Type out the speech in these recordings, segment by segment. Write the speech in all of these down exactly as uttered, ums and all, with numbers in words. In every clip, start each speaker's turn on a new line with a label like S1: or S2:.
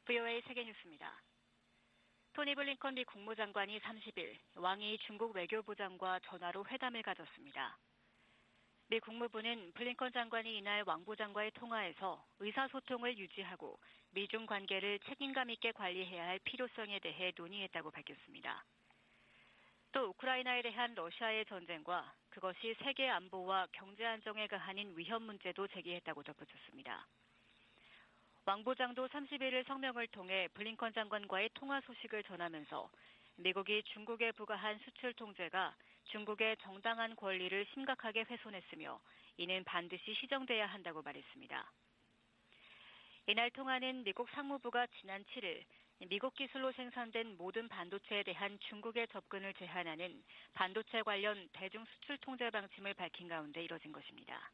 S1: 브이오에이 세계뉴스입니다. 토니 블링컨 미 국무장관이 삼십일 왕이 중국 외교부장과 전화로 회담을 가졌습니다. 미 국무부는 블링컨 장관이 이날 왕 부장과의 통화에서 의사소통을 유지하고 미중 관계를 책임감 있게 관리해야 할 필요성에 대해 논의했다고 밝혔습니다. 또 우크라이나에 대한 러시아의 전쟁과 그것이 세계 안보와 경제 안정에 가하는 위험 문제도 제기했다고 덧붙였습니다. 왕 부장도 삼십일 일 성명을 통해 블링컨 장관과의 통화 소식을 전하면서 미국이 중국에 부과한 수출 통제가 중국의 정당한 권리를 심각하게 훼손했으며 이는 반드시 시정돼야 한다고 말했습니다. 이날 통화는 미국 상무부가 지난 칠 일 미국 기술로 생산된 모든 반도체에 대한 중국의 접근을 제한하는 반도체 관련 대중 수출 통제 방침을 밝힌 가운데 이뤄진 것입니다.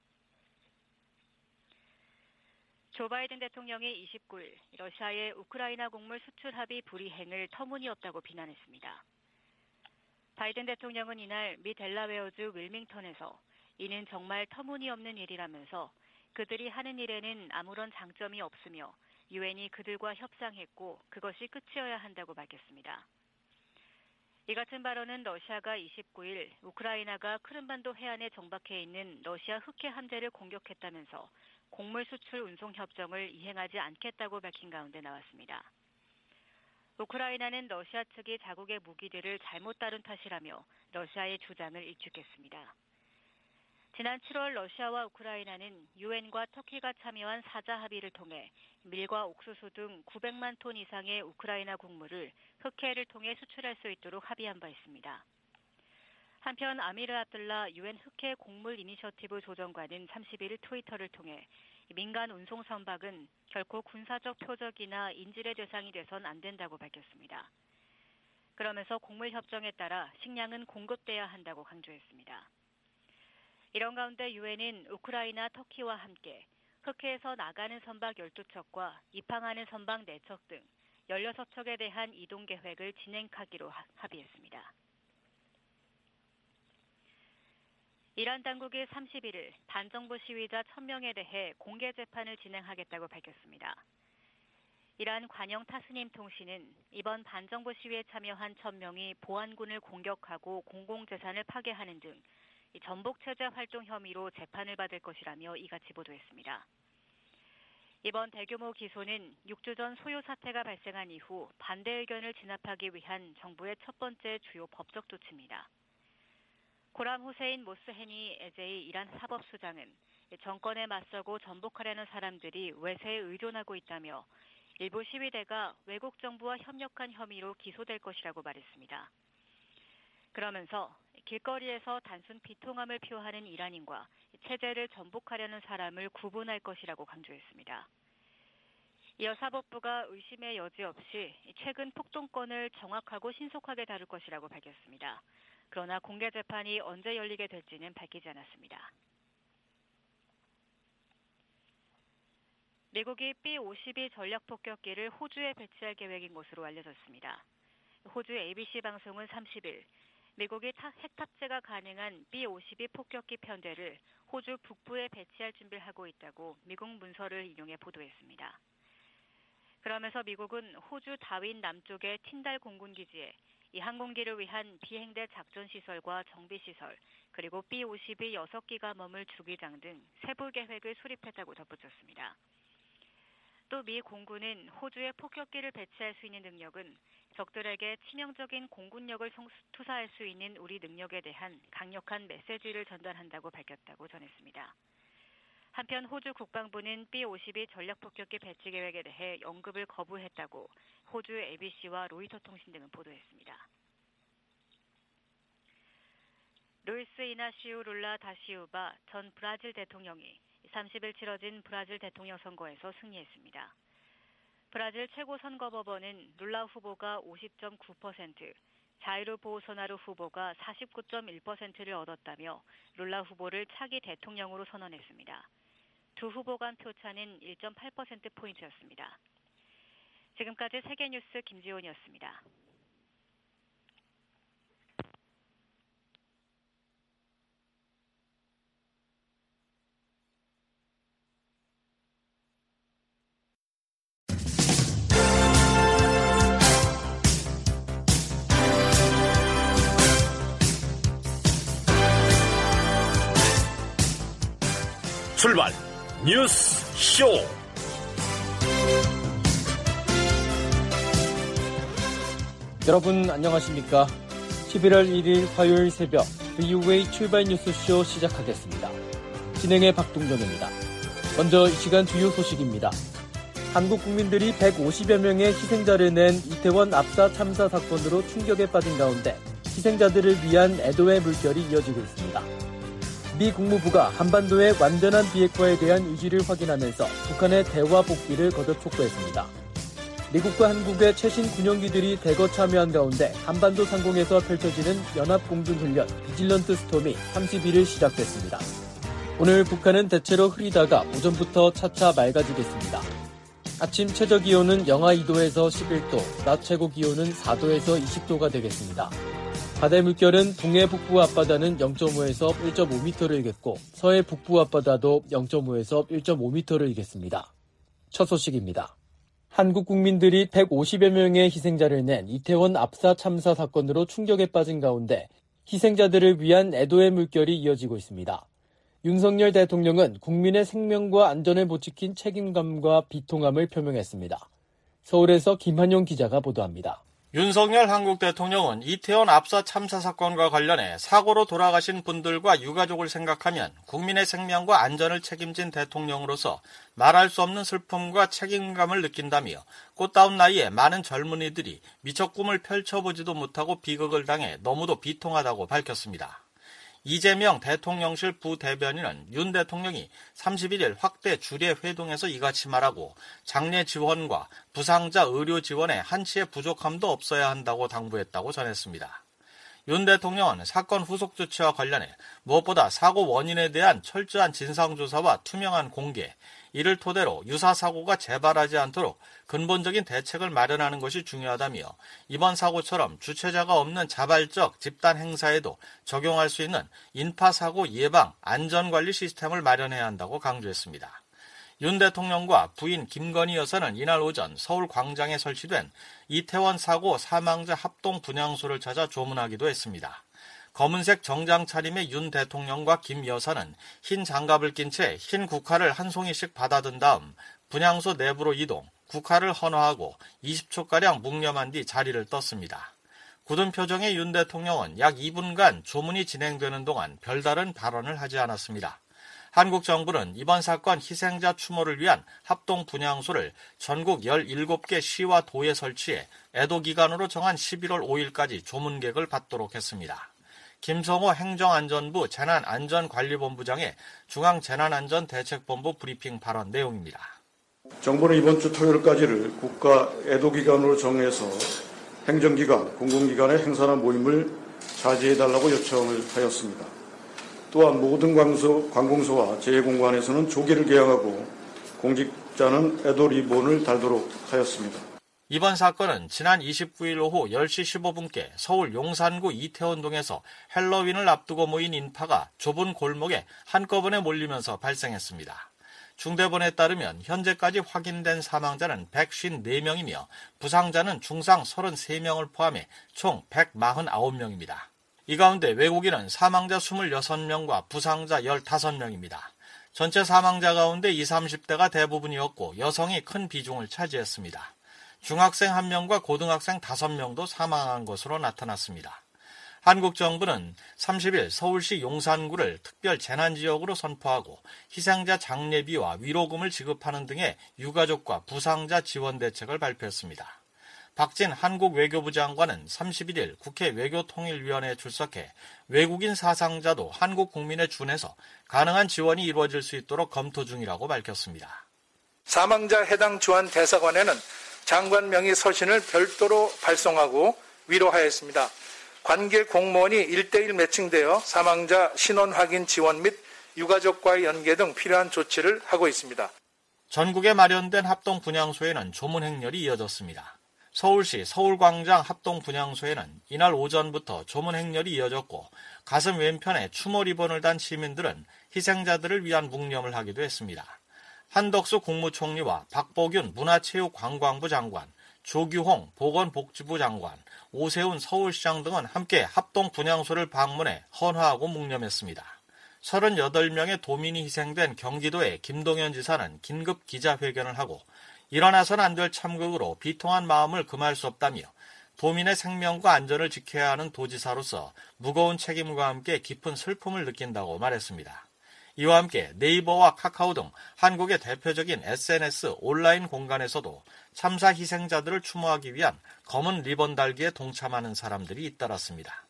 S1: 조 바이든 대통령이 이십구 일 러시아의 우크라이나 곡물 수출 합의 불이행을 터무니없다고 비난했습니다. 바이든 대통령은 이날 미 델라웨어주 윌밍턴에서 이는 정말 터무니없는 일이라면서 그들이 하는 일에는 아무런 장점이 없으며 유엔이 그들과 협상했고 그것이 끝이어야 한다고 밝혔습니다. 이 같은 발언은 러시아가 이십구 일 우크라이나가 크림반도 해안에 정박해 있는 러시아 흑해 함대를 공격했다면서 곡물 수출 운송 협정을 이행하지 않겠다고 밝힌 가운데 나왔습니다. 우크라이나는 러시아 측이 자국의 무기들을 잘못 다룬 탓이라며 러시아의 주장을 일축했습니다. 지난 칠월 러시아와 우크라이나는 유엔과 터키가 참여한 사자 합의를 통해 밀과 옥수수 등 구백만 톤 이상의 우크라이나 곡물을 흑해를 통해 수출할 수 있도록 합의한 바 있습니다. 한편 아미르 압둘라 유엔 흑해 곡물 이니셔티브 조정관은 삼십일 일 트위터를 통해 민간 운송 선박은 결코 군사적 표적이나 인질의 대상이 돼선 안 된다고 밝혔습니다. 그러면서 곡물 협정에 따라 식량은 공급돼야 한다고 강조했습니다. 이런 가운데 유엔은 우크라이나, 터키와 함께 흑해에서 나가는 선박 열두 척과 입항하는 선박 네 척 등 열여섯 척에 대한 이동 계획을 진행하기로 합의했습니다. 이란 당국이 삼십일 일 반정부 시위자 천 명에 대해 공개 재판을 진행하겠다고 밝혔습니다. 이란 관영 타스님 통신은 이번 반정부 시위에 참여한 천 명이 보안군을 공격하고 공공재산을 파괴하는 등 전복체제 활동 혐의로 재판을 받을 것이라며 이같이 보도했습니다. 이번 대규모 기소는 육 주 전 소요 사태가 발생한 이후 반대 의견을 진압하기 위한 정부의 첫 번째 주요 법적 조치입니다. 고람 후세인 모스헤니 에제이 이란 사법수장은 정권에 맞서고 전복하려는 사람들이 외세에 의존하고 있다며 일부 시위대가 외국 정부와 협력한 혐의로 기소될 것이라고 말했습니다. 그러면서 길거리에서 단순 비통함을 표하는 이란인과 체제를 전복하려는 사람을 구분할 것이라고 강조했습니다. 이어 사법부가 의심의 여지 없이 최근 폭동건을 정확하고 신속하게 다룰 것이라고 밝혔습니다. 그러나 공개 재판이 언제 열리게 될지는 밝히지 않았습니다. 미국이 비 오십이 전략폭격기를 호주에 배치할 계획인 것으로 알려졌습니다. 호주 에이비씨 방송은 삼십 일 미국이 핵 탑재가 가능한 비 오십이 폭격기 편대를 호주 북부에 배치할 준비를 하고 있다고 미국 문서를 인용해 보도했습니다. 그러면서 미국은 호주 다윈 남쪽의 틴달 공군기지에 이 항공기를 위한 비행대 작전시설과 정비시설, 그리고 비 오십이 여섯 기가 머물 주기장 등 세부 계획을 수립했다고 덧붙였습니다. 또 미 공군은 호주에 폭격기를 배치할 수 있는 능력은 적들에게 치명적인 공군력을 투사할 수 있는 우리 능력에 대한 강력한 메시지를 전달한다고 밝혔다고 전했습니다. 한편 호주 국방부는 비 오십이 전략폭격기 배치 계획에 대해 언급을 거부했다고 호주 에이비씨와 로이터 통신 등은 보도했습니다. 루이스 이나시우 룰라 다시우바 전 브라질 대통령이 삼십 일 치러진 브라질 대통령 선거에서 승리했습니다. 브라질 최고선거법원은 룰라 후보가 오십 점 구 퍼센트, 자이루 보우소나루 후보가 사십구 점 일 퍼센트를 얻었다며 룰라 후보를 차기 대통령으로 선언했습니다. 두 후보 간 표차는 일 점 팔 퍼센트포인트였습니다. 지금까지 세계뉴스 김지원이었습니다.
S2: 출발 뉴스 쇼.
S3: 여러분 안녕하십니까? 십일월 일일 화요일 새벽 브이오에이 출발 뉴스쇼 시작하겠습니다. 진행의 박동정입니다. 먼저 이 시간 주요 소식입니다. 한국 국민들이 백오십여 명의 희생자를 낸 이태원 압사 참사 사건으로 충격에 빠진 가운데 희생자들을 위한 애도의 물결이 이어지고 있습니다. 미 국무부가 한반도의 완전한 비핵화에 대한 의지를 확인하면서 북한의 대화 복귀를 거듭 촉구했습니다. 미국과 한국의 최신 군용기들이 대거 참여한 가운데 한반도 상공에서 펼쳐지는 연합공중훈련 비질런트 스톰이 삼십일일 시작됐습니다. 오늘 북한은 대체로 흐리다가 오전부터 차차 맑아지겠습니다. 아침 최저기온은 영하 이 도에서 십일 도, 낮 최고기온은 사 도에서 이십 도가 되겠습니다. 바다의 물결은 동해 북부 앞바다는 영 점 오에서 일 점 오 미터를 일겠고 서해 북부 앞바다도 영 점 오에서 일 점 오 미터를 일겠습니다. 첫 소식입니다. 한국 국민들이 백오십여 명의 희생자를 낸 이태원 압사 참사 사건으로 충격에 빠진 가운데 희생자들을 위한 애도의 물결이 이어지고 있습니다. 윤석열 대통령은 국민의 생명과 안전을 못 지킨 책임감과 비통함을 표명했습니다. 서울에서 김한용 기자가 보도합니다.
S4: 윤석열 한국 대통령은 이태원 압사 참사 사건과 관련해 사고로 돌아가신 분들과 유가족을 생각하면 국민의 생명과 안전을 책임진 대통령으로서 말할 수 없는 슬픔과 책임감을 느낀다며 꽃다운 나이에 많은 젊은이들이 미처 꿈을 펼쳐보지도 못하고 비극을 당해 너무도 비통하다고 밝혔습니다. 이재명 대통령실 부대변인은 윤 대통령이 삼십일일 확대 주례 회동에서 이같이 말하고 장례 지원과 부상자 의료 지원에 한치의 부족함도 없어야 한다고 당부했다고 전했습니다. 윤 대통령은 사건 후속 조치와 관련해 무엇보다 사고 원인에 대한 철저한 진상조사와 투명한 공개, 이를 토대로 유사 사고가 재발하지 않도록 근본적인 대책을 마련하는 것이 중요하다며 이번 사고처럼 주체자가 없는 자발적 집단 행사에도 적용할 수 있는 인파사고 예방, 안전관리 시스템을 마련해야 한다고 강조했습니다. 윤 대통령과 부인 김건희 여사는 이날 오전 서울 광장에 설치된 이태원 사고 사망자 합동 분향소를 찾아 조문하기도 했습니다. 검은색 정장 차림의 윤 대통령과 김 여사는 흰 장갑을 낀 채 흰 국화를 한 송이씩 받아든 다음 분향소 내부로 이동, 국화를 헌화하고 이십 초가량 묵념한 뒤 자리를 떴습니다. 굳은 표정의 윤 대통령은 약 이 분간 조문이 진행되는 동안 별다른 발언을 하지 않았습니다. 한국 정부는 이번 사건 희생자 추모를 위한 합동 분향소를 전국 열일곱 개 시와 도에 설치해 애도 기간으로 정한 십일월 오일까지 조문객을 받도록 했습니다. 김성호 행정안전부 재난안전관리본부장의 중앙재난안전대책본부 브리핑 발언 내용입니다.
S5: 정부는 이번 주 토요일까지를 국가 애도기간으로 정해서 행정기관, 공공기관의 행사나 모임을 자제해달라고 요청을 하였습니다. 또한 모든 광소, 관공서와 재해공관에서는 조기를 개항하고 공직자는 애도 리본을 달도록 하였습니다.
S4: 이번 사건은 지난 이십구일 오후 열 시 십오 분께 서울 용산구 이태원동에서 헬로윈을 앞두고 모인 인파가 좁은 골목에 한꺼번에 몰리면서 발생했습니다. 중대본에 따르면 현재까지 확인된 사망자는 백오십사 명이며 부상자는 중상 삼십삼 명을 포함해 총 백사십구 명입니다. 이 가운데 외국인은 사망자 이십육 명과 부상자 십오 명입니다. 전체 사망자 가운데 이십, 삼십 대가 대부분이었고 여성이 큰 비중을 차지했습니다. 중학생 한 명과 고등학생 다섯 명도 사망한 것으로 나타났습니다. 한국 정부는 삼십일 서울시 용산구를 특별 재난지역으로 선포하고 희생자 장례비와 위로금을 지급하는 등의 유가족과 부상자 지원 대책을 발표했습니다. 박진 한국 외교부 장관은 삼십일일 국회 외교통일위원회에 출석해 외국인 사상자도 한국 국민에 준해서 가능한 지원이 이루어질 수 있도록 검토 중이라고 밝혔습니다.
S6: 사망자 해당 주한 대사관에는 장관 명의 서신을 별도로 발송하고 위로하였습니다. 관계 공무원이 일 대일 매칭되어 사망자 신원 확인 지원 및 유가족과의 연계 등 필요한 조치를 하고 있습니다.
S4: 전국에 마련된 합동 분향소에는 조문 행렬이 이어졌습니다. 서울시 서울광장 합동 분향소에는 이날 오전부터 조문 행렬이 이어졌고 가슴 왼편에 추모 리본을 단 시민들은 희생자들을 위한 묵념을 하기도 했습니다. 한덕수 국무총리와 박보균 문화체육관광부 장관, 조규홍 보건복지부 장관, 오세훈 서울시장 등은 함께 합동 분향소를 방문해 헌화하고 묵념했습니다. 서른여덟 명의 도민이 희생된 경기도의 김동연 지사는 긴급 기자회견을 하고 일어나서는 안 될 참극으로 비통한 마음을 금할 수 없다며 도민의 생명과 안전을 지켜야 하는 도지사로서 무거운 책임과 함께 깊은 슬픔을 느낀다고 말했습니다. 이와 함께 네이버와 카카오 등 한국의 대표적인 에스엔에스 온라인 공간에서도 참사 희생자들을 추모하기 위한 검은 리본 달기에 동참하는 사람들이 잇따랐습니다.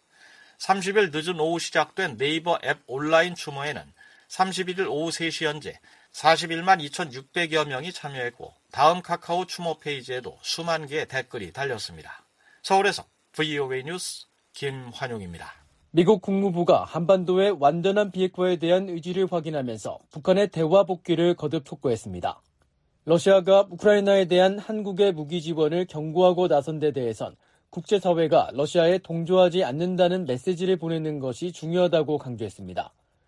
S4: 삼십 일 늦은 오후 시작된 네이버 앱 온라인 추모에는 삼십일 일 오후 세 시 현재 사십일만 이천육백여 명이 참여했고 다음 카카오 추모 페이지에도 수만 개의 댓글이 달렸습니다. 서울에서 브이오에이 뉴스 김환용입니다.
S3: 미국 국무부가 한반도의 완전한 비핵화에 대한 의지를 확인하면서 북한의 대화 복귀를 거듭 촉구했습니다. 러시아가 우크라이나에 대한 한국의 무기 지원을 경고하고 나선 데 대해선 국제사회가 러시아에 동조하지 않는다는 메시지를 보내는 것이 중요하다고 강조했습니다.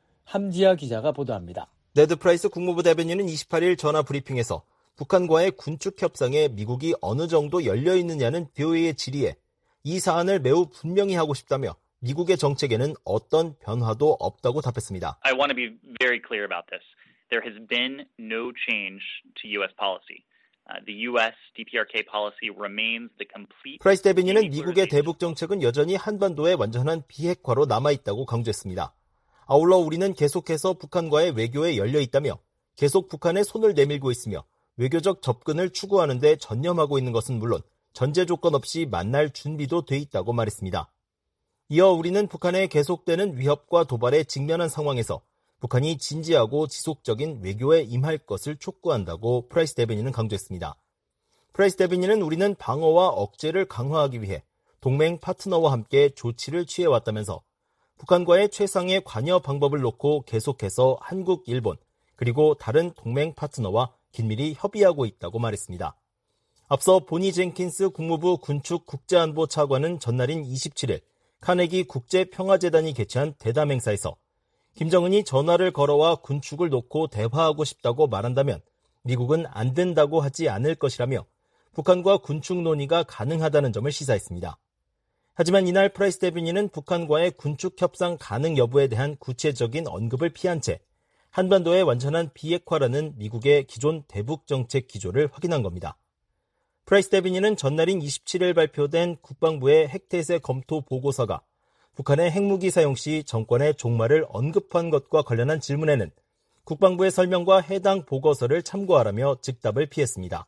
S3: 함지아 기자가 보도합니다.
S7: 네드 프라이스 국무부 대변인은 이십팔 일 전화 브리핑에서 북한과의 군축 협상에 미국이 어느 정도 열려 있느냐는 브이오에이의 질의에 이 사안을 매우 분명히 하고 싶다며 미국의 정책에는 어떤 변화도 없다고 답했습니다.
S8: I want to be very clear about this. There has been no change to U S policy. Uh, the U S 디피아르케이 policy remains the complete.
S7: 프라이스 대변인은 미국의 대북 정책은 여전히 한반도의 완전한 비핵화로 남아있다고 강조했습니다. 아울러 우리는 계속해서 북한과의 외교에 열려 있다며 계속 북한에 손을 내밀고 있으며 외교적 접근을 추구하는 데 전념하고 있는 것은 물론 전제 조건 없이 만날 준비도 돼 있다고 말했습니다. 이어 우리는 북한의 계속되는 위협과 도발에 직면한 상황에서 북한이 진지하고 지속적인 외교에 임할 것을 촉구한다고 프라이스 대변인은 강조했습니다. 프라이스 대변인은 우리는 방어와 억제를 강화하기 위해 동맹 파트너와 함께 조치를 취해왔다면서 북한과의 최상의 관여 방법을 놓고 계속해서 한국, 일본, 그리고 다른 동맹 파트너와 긴밀히 협의하고 있다고 말했습니다. 앞서 보니 젠킨스 국무부 군축 국제안보 차관은 전날인 이십칠 일 카네기 국제평화재단이 개최한 대담 행사에서 김정은이 전화를 걸어와 군축을 놓고 대화하고 싶다고 말한다면 미국은 안 된다고 하지 않을 것이라며 북한과 군축 논의가 가능하다는 점을 시사했습니다. 하지만 이날 프라이스 대변인은 북한과의 군축 협상 가능 여부에 대한 구체적인 언급을 피한 채 한반도의 완전한 비핵화라는 미국의 기존 대북 정책 기조를 확인한 겁니다. 프라이스 대변인은 전날인 이십칠 일 발표된 국방부의 핵태세 검토 보고서가 북한의 핵무기 사용 시 정권의 종말을 언급한 것과 관련한 질문에는 국방부의 설명과 해당 보고서를 참고하라며 즉답을 피했습니다.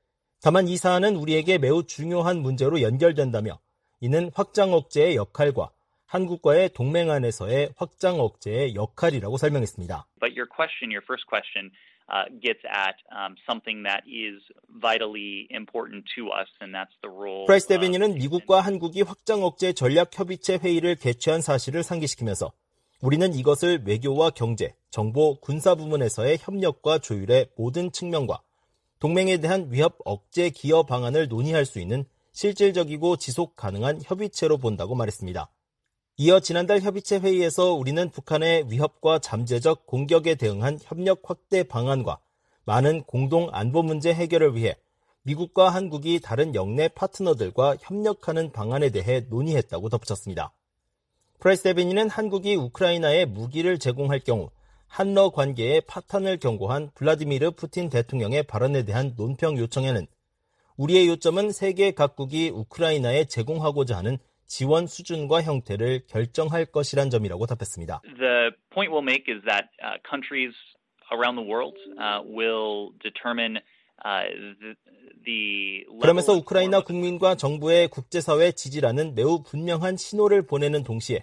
S7: 다만 이 사안은 우리에게 매우 중요한 문제로 연결된다며 이는 확장 억제의 역할과 한국과의 동맹 안에서의 확장 억제의 역할이라고 설명했습니다.
S8: But your question, your first question, uh, gets at um, something that is vitally important to us, and that's the role.
S7: 프라이스 대변인은 미국과 한국이 확장 억제 전략 협의체 회의를 개최한 사실을 상기시키면서 우리는 이것을 외교와 경제, 정보, 군사 부문에서의 협력과 조율의 모든 측면과 동맹에 대한 위협 억제 기여 방안을 논의할 수 있는 실질적이고 지속 가능한 협의체로 본다고 말했습니다. 이어 지난달 협의체 회의에서 우리는 북한의 위협과 잠재적 공격에 대응한 협력 확대 방안과 많은 공동 안보 문제 해결을 위해 미국과 한국이 다른 영내 파트너들과 협력하는 방안에 대해 논의했다고 덧붙였습니다. 프라이스 대변인은 한국이 우크라이나에 무기를 제공할 경우 한러 관계의 파탄을 경고한 블라디미르 푸틴 대통령의 발언에 대한 논평 요청에는 우리의 요점은 세계 각국이 우크라이나에 제공하고자 하는 지원 수준과 형태를 결정할 것이란 점이라고 답했습니다.
S8: The point we'll make is that uh, countries around the world uh, will determine uh, the, the
S7: 그러면서 우크라이나 국민과 정부의 국제사회 지지라는 매우 분명한 신호를 보내는 동시에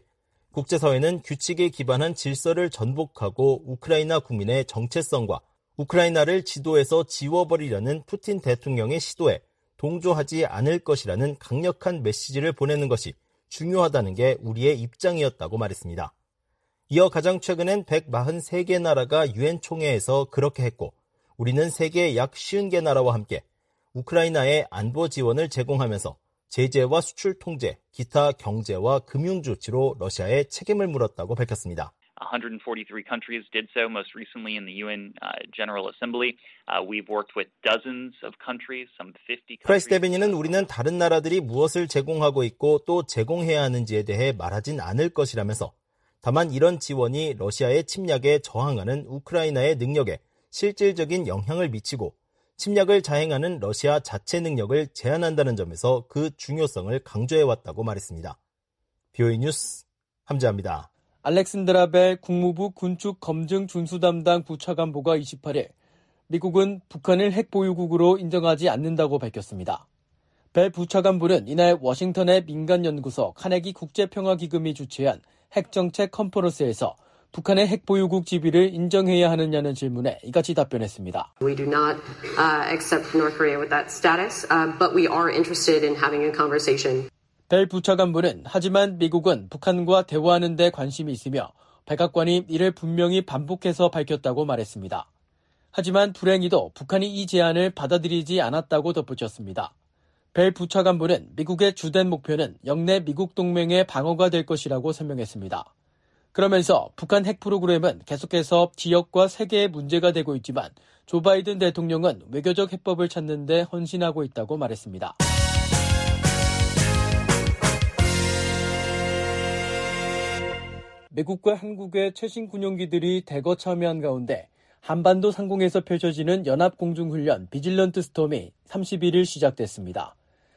S7: 국제사회는 규칙에 기반한 질서를 전복하고 우크라이나 국민의 정체성과 우크라이나를 지도에서 지워버리려는 푸틴 대통령의 시도에 동조하지 않을 것이라는 강력한 메시지를 보내는 것이 중요하다는 게 우리의 입장이었다고 말했습니다. 이어 가장 최근엔 백사십삼 개 나라가 유엔 총회에서 그렇게 했고 우리는 세계 약 오십 개 나라와 함께 우크라이나에 안보 지원을 제공하면서 제재와 수출 통제, 기타 경제와 금융 조치로 러시아에 책임을 물었다고 밝혔습니다.
S8: one hundred forty-three countries did so most recently in the 유엔 uh, General Assembly. Uh, we've worked with dozens of countries, some fifty countries.
S7: 프라이스 대변인은 우리는 다른 나라들이 무엇을 제공하고 있고 또 제공해야 하는지에 대해 말하진 않을 것이라면서 다만 이런 지원이 러시아의 침략에 저항하는 우크라이나의 능력에 실질적인 영향을 미치고 침략을 자행하는 러시아 자체 능력을 제한한다는 점에서 그 중요성을 강조해왔다고 말했습니다. 비오이 뉴스 함재합니다.
S3: 알렉산드라 벨 국무부 군축 검증 준수 담당 부차관보가 이십팔일 미국은 북한을 핵보유국으로 인정하지 않는다고 밝혔습니다. 벨 부차관보는 이날 워싱턴의 민간연구소 카네기 국제평화기금이 주최한 핵정책 컨퍼런스에서 북한의 핵보유국 지위를 인정해야 하느냐는 질문에 이같이 답변했습니다.
S9: We do not uh, accept North Korea with that status, uh, but we are interested in having a conversation.
S3: 벨 부차관보는 하지만 미국은 북한과 대화하는 데 관심이 있으며 백악관이 이를 분명히 반복해서 밝혔다고 말했습니다. 하지만 불행히도 북한이 이 제안을 받아들이지 않았다고 덧붙였습니다. 벨 부차관보는 미국의 주된 목표는 영내 미국 동맹의 방어가 될 것이라고 설명했습니다. 그러면서 북한 핵 프로그램은 계속해서 지역과 세계의 문제가 되고 있지만 조 바이든 대통령은 외교적 해법을 찾는 데 헌신하고 있다고 말했습니다. 미국과 한국의 최신 군용기들이 대거 참여한 가운데 한반도 상공에서 펼쳐지는 연합공중훈련 비질런트 스톰이 삼십일일 시작됐습니다.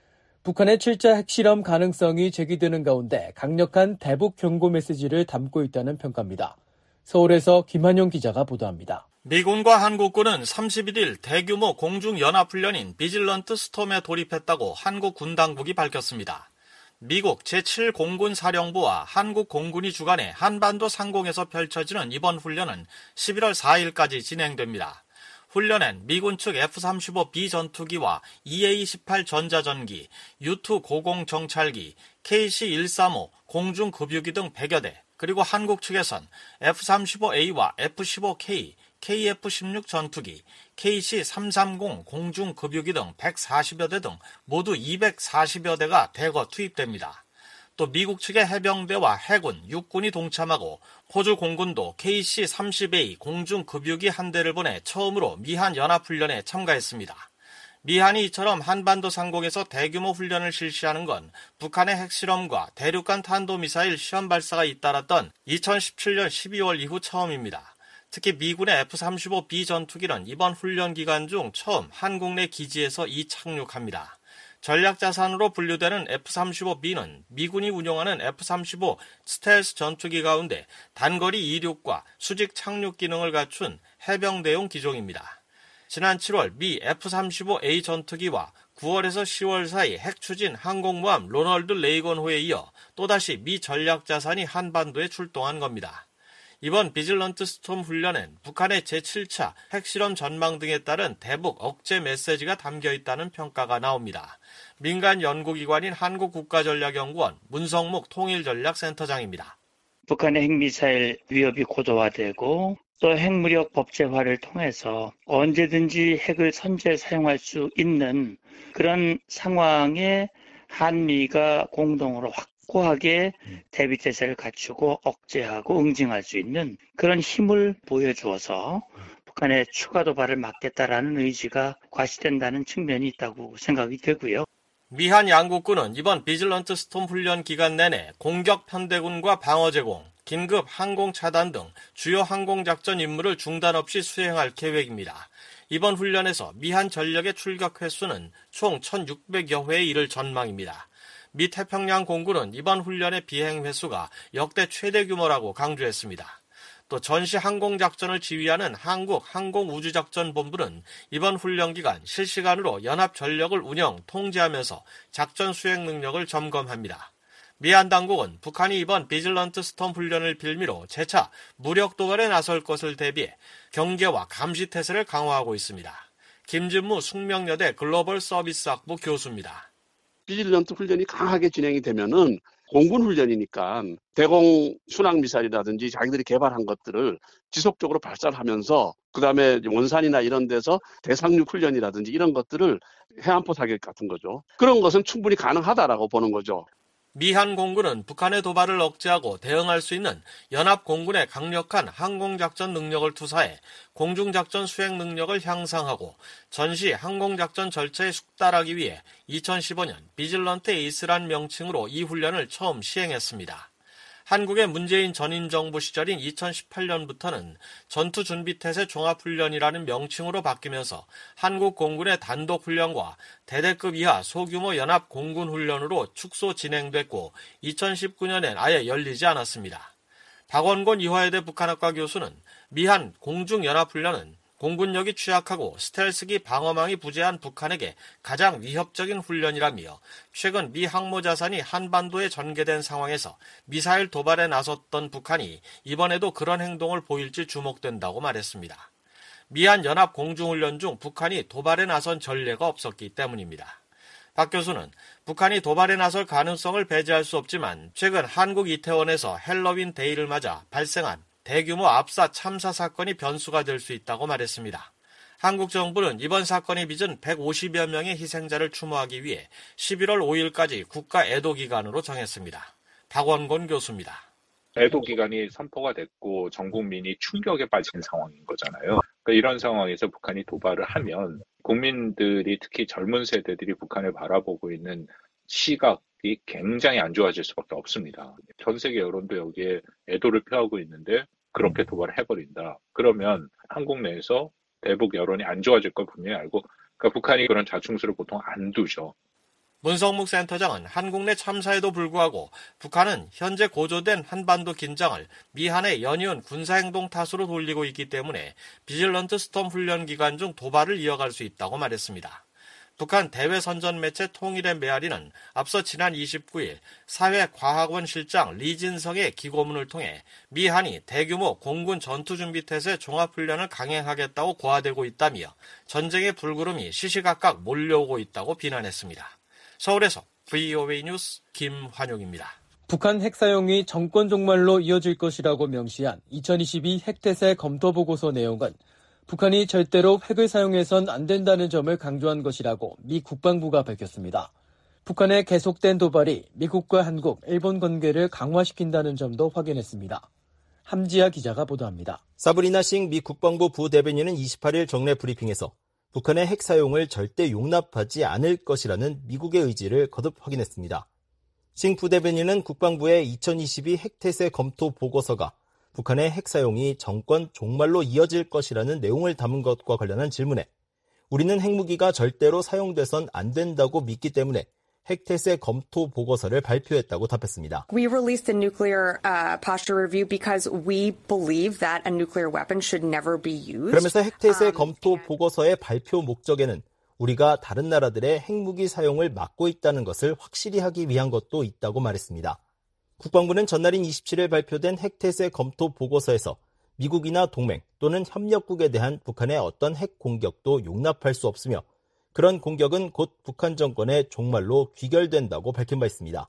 S3: 북한의 칠 차 핵실험 가능성이 제기되는 가운데 강력한 대북 경고 메시지를 담고 있다는 평가입니다. 서울에서 김한용 기자가 보도합니다.
S4: 미군과 한국군은 삼십일일 대규모 공중연합훈련인 비질런트 스톰에 돌입했다고 한국 군 당국이 밝혔습니다. 미국 제칠 공군 사령부와 한국 공군이 주관해 한반도 상공에서 펼쳐지는 이번 훈련은 십일월 사일까지 진행됩니다. 훈련엔 미군 측 에프 삼십오 비 전투기와 이에이 십팔 전자전기, 유 투 고공 정찰기, 케이씨 일삼오 공중급유기 등 백여 대, 그리고 한국 측에선 에프 삼십오 에이와 에프 십오 케이, 케이에프 십육 전투기, 케이씨 삼백삼십 공중급유기 등 백사십여 대 등 모두 이백사십여 대가 대거 투입됩니다. 또 미국 측의 해병대와 해군, 육군이 동참하고 호주 공군도 케이씨 삼십 에이 공중급유기 한 대를 보내 처음으로 미한 연합훈련에 참가했습니다. 미한이 이처럼 한반도 상공에서 대규모 훈련을 실시하는 건 북한의 핵실험과 대륙간 탄도미사일 시험 발사가 잇따랐던 이천십칠년 십이월 이후 처음입니다. 특히 미군의 에프 삼십오 비 전투기는 이번 훈련 기간 중 처음 한국 내 기지에서 이착륙합니다. 전략자산으로 분류되는 에프 삼십오 비는 미군이 운용하는 에프 삼십오 스텔스 전투기 가운데 단거리 이륙과 수직 착륙 기능을 갖춘 해병대용 기종입니다. 지난 칠월 미 에프 삼십오 에이 전투기와 구월에서 시월 사이 핵추진 항공모함 로널드 레이건호에 이어 또다시 미 전략자산이 한반도에 출동한 겁니다. 이번 비질런트 스톰 훈련엔 북한의 제칠 차 핵실험 전망 등에 따른 대북 억제 메시지가 담겨 있다는 평가가 나옵니다. 민간 연구기관인 한국국가전략연구원 문성묵 통일전략센터장입니다.
S10: 북한의 핵미사일 위협이 고도화되고 또 핵무력 법제화를 통해서 언제든지 핵을 선제 사용할 수 있는 그런 상황에 한미가 공동으로 확고하게 대비태세를 갖추고 억제하고 응징할 수 있는 그런 힘을 보여주어서 북한의 추가 도발을 막겠다라는 의지가 과시된다는 측면이 있다고 생각이 되고요.
S4: 미한 양국군은 이번 비질런트 스톰 훈련 기간 내내 공격 편대군과 방어 제공, 긴급 항공 차단 등 주요 항공작전 임무를 중단 없이 수행할 계획입니다. 이번 훈련에서 미한 전력의 출격 횟수는 총 천육백여 회에 이를 전망입니다. 미 태평양 공군은 이번 훈련의 비행 횟수가 역대 최대 규모라고 강조했습니다. 또 전시 항공작전을 지휘하는 한국항공우주작전본부는 이번 훈련 기간 실시간으로 연합 전력을 운영, 통제하면서 작전 수행 능력을 점검합니다. 미한 당국은 북한이 이번 비질런트 스톰 훈련을 빌미로 재차 무력 도발에 나설 것을 대비해 경계와 감시 태세를 강화하고 있습니다. 김진무 숙명여대 글로벌 서비스학부 교수입니다.
S11: 비질런트 훈련이 강하게 진행이 되면은 공군 훈련이니까 대공 순항 미사일이라든지 자기들이 개발한 것들을 지속적으로 발사를 하면서 그다음에 원산이나 이런 데서 대상륙 훈련이라든지 이런 것들을 해안포 사격 같은 거죠. 그런 것은 충분히 가능하다라고 보는 거죠.
S4: 미한 공군은 북한의 도발을 억제하고 대응할 수 있는 연합 공군의 강력한 항공작전 능력을 투사해 공중작전 수행 능력을 향상하고 전시 항공작전 절차에 숙달하기 위해 이천십오년 비질런트 에이스란 명칭으로 이 훈련을 처음 시행했습니다. 한국의 문재인 전임 정부 시절인 이천십팔 년부터는 전투준비태세 종합훈련이라는 명칭으로 바뀌면서 한국 공군의 단독훈련과 대대급 이하 소규모 연합 공군훈련으로 축소 진행됐고 이천십구 년엔 아예 열리지 않았습니다. 박원곤 이화여대 북한학과 교수는 미한 공중연합훈련은 공군력이 취약하고 스텔스기 방어망이 부재한 북한에게 가장 위협적인 훈련이라며 최근 미 항모자산이 한반도에 전개된 상황에서 미사일 도발에 나섰던 북한이 이번에도 그런 행동을 보일지 주목된다고 말했습니다. 미한 연합 공중훈련 중 북한이 도발에 나선 전례가 없었기 때문입니다. 박 교수는 북한이 도발에 나설 가능성을 배제할 수 없지만 최근 한국 이태원에서 헬로윈 데이를 맞아 발생한 대규모 압사 참사 사건이 변수가 될 수 있다고 말했습니다. 한국 정부는 이번 사건이 빚은 백오십여 명의 희생자를 추모하기 위해 십일월 오일까지 국가 애도기간으로 정했습니다. 박원곤 교수입니다.
S12: 애도기간이 선포가 됐고 전 국민이 충격에 빠진 상황인 거잖아요. 그러니까 이런 상황에서 북한이 도발을 하면 국민들이 특히 젊은 세대들이 북한을 바라보고 있는 시각이 굉장히 안 좋아질 수밖에 없습니다. 전 세계 여론도 여기에 애도를 표하고 있는데 그렇게 도발을 해버린다. 그러면 한국 내에서 대북 여론이 안 좋아질 걸 분명히 알고 그러니까 북한이 그런 자충수를 보통 안 두죠.
S4: 문성묵 센터장은 한국 내 참사에도 불구하고 북한은 현재 고조된 한반도 긴장을 미한의 연이은 군사행동 탓으로 돌리고 있기 때문에 비질런트 스톰 훈련 기간 중 도발을 이어갈 수 있다고 말했습니다. 북한 대외선전 매체 통일의 메아리는 앞서 지난 이십구일 사회과학원 실장 리진성의 기고문을 통해 미한이 대규모 공군 전투준비태세 종합훈련을 강행하겠다고 고화되고 있다며 전쟁의 불구름이 시시각각 몰려오고 있다고 비난했습니다. 서울에서 브이오에이 뉴스 김환용입니다.
S3: 북한 핵 사용이 정권 종말로 이어질 것이라고 명시한 이천이십이 핵태세 검토보고서 내용은 북한이 절대로 핵을 사용해선 안 된다는 점을 강조한 것이라고 미 국방부가 밝혔습니다. 북한의 계속된 도발이 미국과 한국, 일본 관계를 강화시킨다는 점도 확인했습니다. 함지아 기자가 보도합니다.
S7: 사브리나 싱 미 국방부 부대변인은 이십팔일 정례 브리핑에서 북한의 핵 사용을 절대 용납하지 않을 것이라는 미국의 의지를 거듭 확인했습니다. 싱 부대변인은 국방부의 이천이십이 핵태세 검토 보고서가 북한의 핵 사용이 정권 종말로 이어질 것이라는 내용을 담은 것과 관련한 질문에 우리는 핵무기가 절대로 사용돼선 안 된다고 믿기 때문에 핵태세 검토 보고서를 발표했다고 답했습니다.
S13: We released the nuclear uh, posture review because we believe that a nuclear weapon should never be used.
S7: 그러면서 핵태세 검토 보고서의 발표 목적에는 우리가 다른 나라들의 핵무기 사용을 막고 있다는 것을 확실히 하기 위한 것도 있다고 말했습니다. 국방부는 전날인 이십칠일 발표된 핵태세 검토 보고서에서 미국이나 동맹 또는 협력국에 대한 북한의 어떤 핵 공격도 용납할 수 없으며 그런 공격은 곧 북한 정권의 종말로 귀결된다고 밝힌 바 있습니다.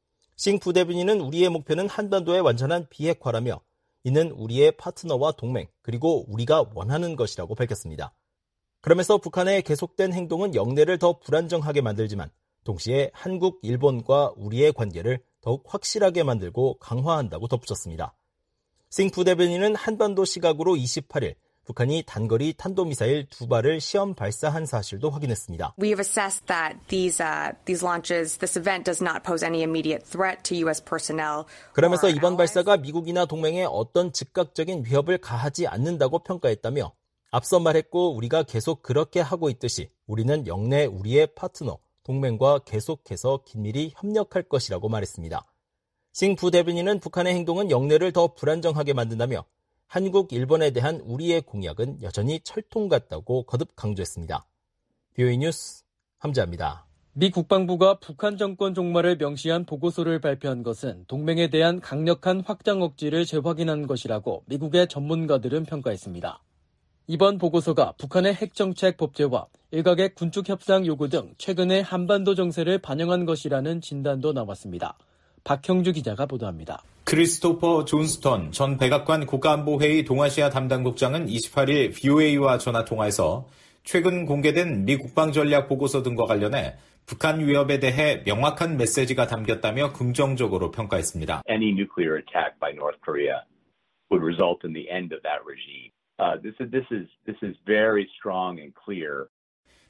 S7: 싱 부대변인은 우리의 목표는 한반도의 완전한 비핵화라며 이는 우리의 파트너와 동맹 그리고 우리가 원하는 것이라고 밝혔습니다. 그러면서 북한의 계속된 행동은 영내를 더 불안정하게 만들지만 동시에 한국, 일본과 우리의 관계를 더욱 확실하게 만들고 강화한다고 덧붙였습니다. 싱 부대변인은 한반도 시각으로 이십팔일 북한이 단거리 탄도미사일 두 발을 시험 발사한 사실도 확인했습니다.
S13: We have assessed that these uh, these launches, this event does not pose any immediate threat to U S personnel.
S7: 그러면서 이번 발사가 미국이나 동맹에 어떤 즉각적인 위협을 가하지 않는다고 평가했다며 앞서 말했고 우리가 계속 그렇게 하고 있듯이 우리는 영내 우리의 파트너, 동맹과 계속해서 긴밀히 협력할 것이라고 말했습니다. 싱 부대변인은 북한의 행동은 영내를 더 불안정하게 만든다며 한국, 일본에 대한 우리의 공약은 여전히 철통 같다고 거듭 강조했습니다. 비오이 뉴스 함지아입니다.
S3: 미 국방부가 북한 정권 종말을 명시한 보고서를 발표한 것은 동맹에 대한 강력한 확장 억지를 재확인한 것이라고 미국의 전문가들은 평가했습니다. 이번 보고서가 북한의 핵정책 법제화, 일각의 군축 협상 요구 등 최근의 한반도 정세를 반영한 것이라는 진단도 나왔습니다. 박형주 기자가 보도합니다.
S14: 크리스토퍼 존스턴 전 백악관 국가안보회의 동아시아 담당국장은 이십팔일 비오에이와 전화통화에서 최근 공개된 미 국방전략 보고서 등과 관련해 북한 위협에 대해 명확한 메시지가 담겼다며 긍정적으로 평가했습니다.
S15: Any nuclear attack by North Korea would result in the end of that regime. Uh, this is this is this is very strong and clear.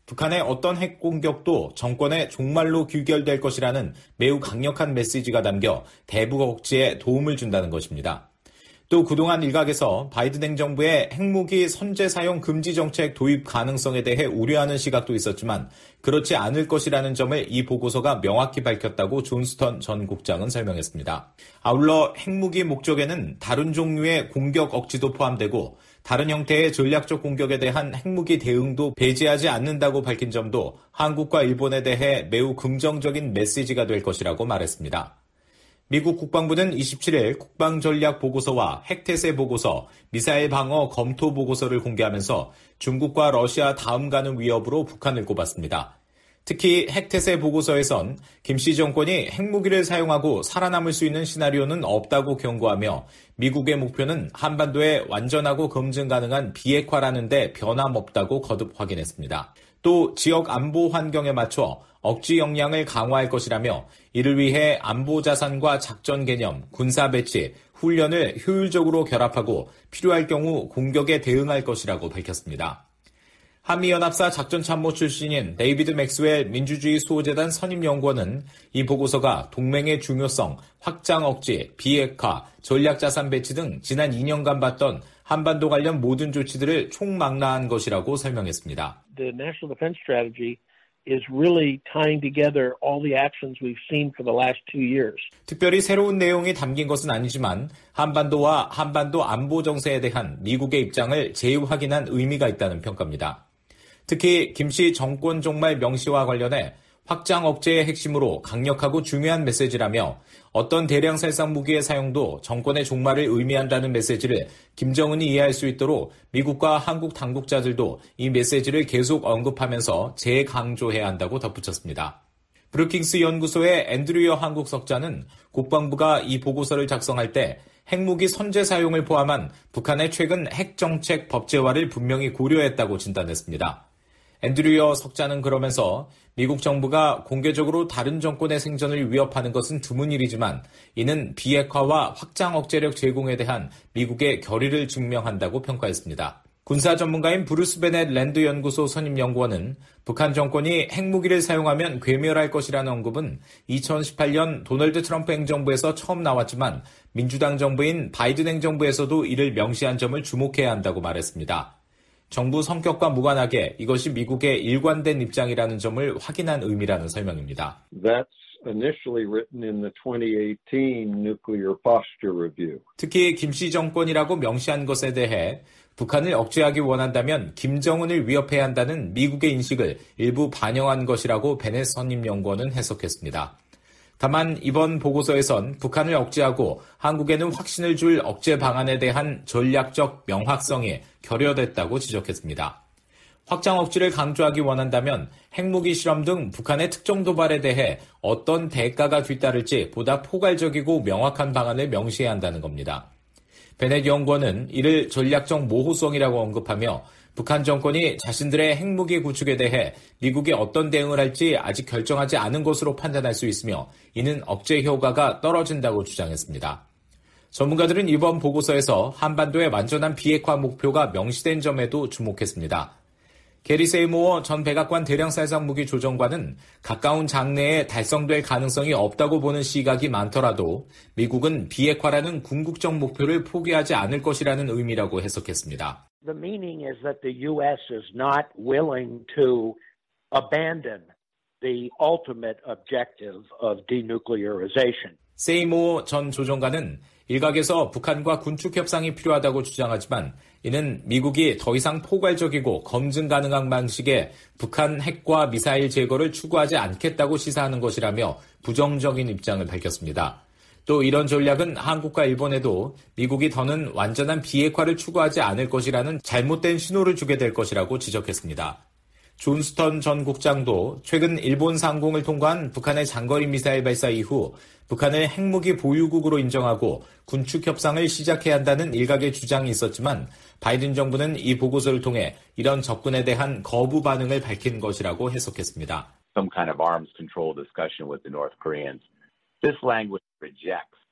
S14: 북한의 어떤 핵 공격도 정권의 종말로 귀결될 것이라는 매우 강력한 메시지가 담겨 대북 억제에 도움을 준다는 것입니다. 또 그동안 일각에서 바이든 행정부의 핵무기 선제 사용 금지 정책 도입 가능성에 대해 우려하는 시각도 있었지만 그렇지 않을 것이라는 점을 이 보고서가 명확히 밝혔다고 존스턴 전 국장은 설명했습니다. 아울러 핵무기 목적에는 다른 종류의 공격 억지도 포함되고 다른 형태의 전략적 공격에 대한 핵무기 대응도 배제하지 않는다고 밝힌 점도 한국과 일본에 대해 매우 긍정적인 메시지가 될 것이라고 말했습니다. 미국 국방부는 이십칠일 국방전략보고서와 핵태세 보고서, 미사일 방어 검토 보고서를 공개하면서 중국과 러시아 다음 가는 위협으로 북한을 꼽았습니다. 특히 핵태세 보고서에선 김씨 정권이 핵무기를 사용하고 살아남을 수 있는 시나리오는 없다고 경고하며 미국의 목표는 한반도의 완전하고 검증 가능한 비핵화라는 데 변함없다고 거듭 확인했습니다. 또 지역 안보 환경에 맞춰 억지 역량을 강화할 것이라며 이를 위해 안보 자산과 작전 개념, 군사 배치, 훈련을 효율적으로 결합하고 필요할 경우 공격에 대응할 것이라고 밝혔습니다. 한미연합사 작전참모 출신인 데이비드 맥스웰 민주주의 수호재단 선임연구원은 이 보고서가 동맹의 중요성, 확장 억제, 비핵화, 전략자산 배치 등 지난 이 년간 봤던 한반도 관련 모든 조치들을 총망라한 것이라고 설명했습니다.
S16: The National Defense Strategy is really tying together all the actions we've seen for the last two years.
S14: 특별히 새로운 내용이 담긴 것은 아니지만 한반도와 한반도 안보 정세에 대한 미국의 입장을 재확인한 의미가 있다는 평가입니다. 특히 김씨 정권 종말 명시와 관련해 확장 억제의 핵심으로 강력하고 중요한 메시지라며 어떤 대량 살상 무기의 사용도 정권의 종말을 의미한다는 메시지를 김정은이 이해할 수 있도록 미국과 한국 당국자들도 이 메시지를 계속 언급하면서 재강조해야 한다고 덧붙였습니다. 브루킹스 연구소의 앤드류어 한국석자는 국방부가 이 보고서를 작성할 때 핵무기 선제 사용을 포함한 북한의 최근 핵정책 법제화를 분명히 고려했다고 진단했습니다. 앤드류어 석자는 그러면서 미국 정부가 공개적으로 다른 정권의 생존을 위협하는 것은 드문 일이지만 이는 비핵화와 확장 억제력 제공에 대한 미국의 결의를 증명한다고 평가했습니다. 군사 전문가인 브루스 베넷 랜드 연구소 선임 연구원은 북한 정권이 핵무기를 사용하면 괴멸할 것이라는 언급은 이천십팔 년 도널드 트럼프 행정부에서 처음 나왔지만 민주당 정부인 바이든 행정부에서도 이를 명시한 점을 주목해야 한다고 말했습니다. 정부 성격과 무관하게 이것이 미국의 일관된 입장이라는 점을 확인한 의미라는 설명입니다.
S17: That's initially written in the twenty eighteen Nuclear Posture Review.
S14: 특히 김씨 정권이라고 명시한 것에 대해 북한을 억제하기 원한다면 김정은을 위협해야 한다는 미국의 인식을 일부 반영한 것이라고 베넷 선임 연구원은 해석했습니다. 다만 이번 보고서에선 북한을 억제하고 한국에는 확신을 줄 억제 방안에 대한 전략적 명확성이 결여됐다고 지적했습니다. 확장 억지를 강조하기 원한다면 핵무기 실험 등 북한의 특정 도발에 대해 어떤 대가가 뒤따를지 보다 포괄적이고 명확한 방안을 명시해야 한다는 겁니다. 베넷 연구원은 이를 전략적 모호성이라고 언급하며 북한 정권이 자신들의 핵무기 구축에 대해 미국이 어떤 대응을 할지 아직 결정하지 않은 것으로 판단할 수 있으며 이는 억제 효과가 떨어진다고 주장했습니다. 전문가들은 이번 보고서에서 한반도의 완전한 비핵화 목표가 명시된 점에도 주목했습니다. 게리 세이모어 전 백악관 대량살상 무기 조정관은 가까운 장래에 달성될 가능성이 없다고 보는 시각이 많더라도 미국은 비핵화라는 궁극적 목표를 포기하지 않을 것이라는 의미라고 해석했습니다.
S16: The meaning is that the U S is not willing to abandon the ultimate objective of denuclearization.
S14: 세이모 전 조정관은 일각에서 북한과 군축 협상이 필요하다고 주장하지만 이는 미국이 더 이상 포괄적이고 검증 가능한 방식의 북한 핵과 미사일 제거를 추구하지 않겠다고 시사하는 것이라며 부정적인 입장을 밝혔습니다. 또 이런 전략은 한국과 일본에도 미국이 더는 완전한 비핵화를 추구하지 않을 것이라는 잘못된 신호를 주게 될 것이라고 지적했습니다. 존스턴 전 국장도 최근 일본 상공을 통과한 북한의 장거리 미사일 발사 이후 북한을 핵무기 보유국으로 인정하고 군축 협상을 시작해야 한다는 일각의 주장이 있었지만 바이든 정부는 이 보고서를 통해 이런 접근에 대한 거부 반응을 밝힌 것이라고 해석했습니다.
S15: Some kind of arms control discussion with the North Koreans. This language rejects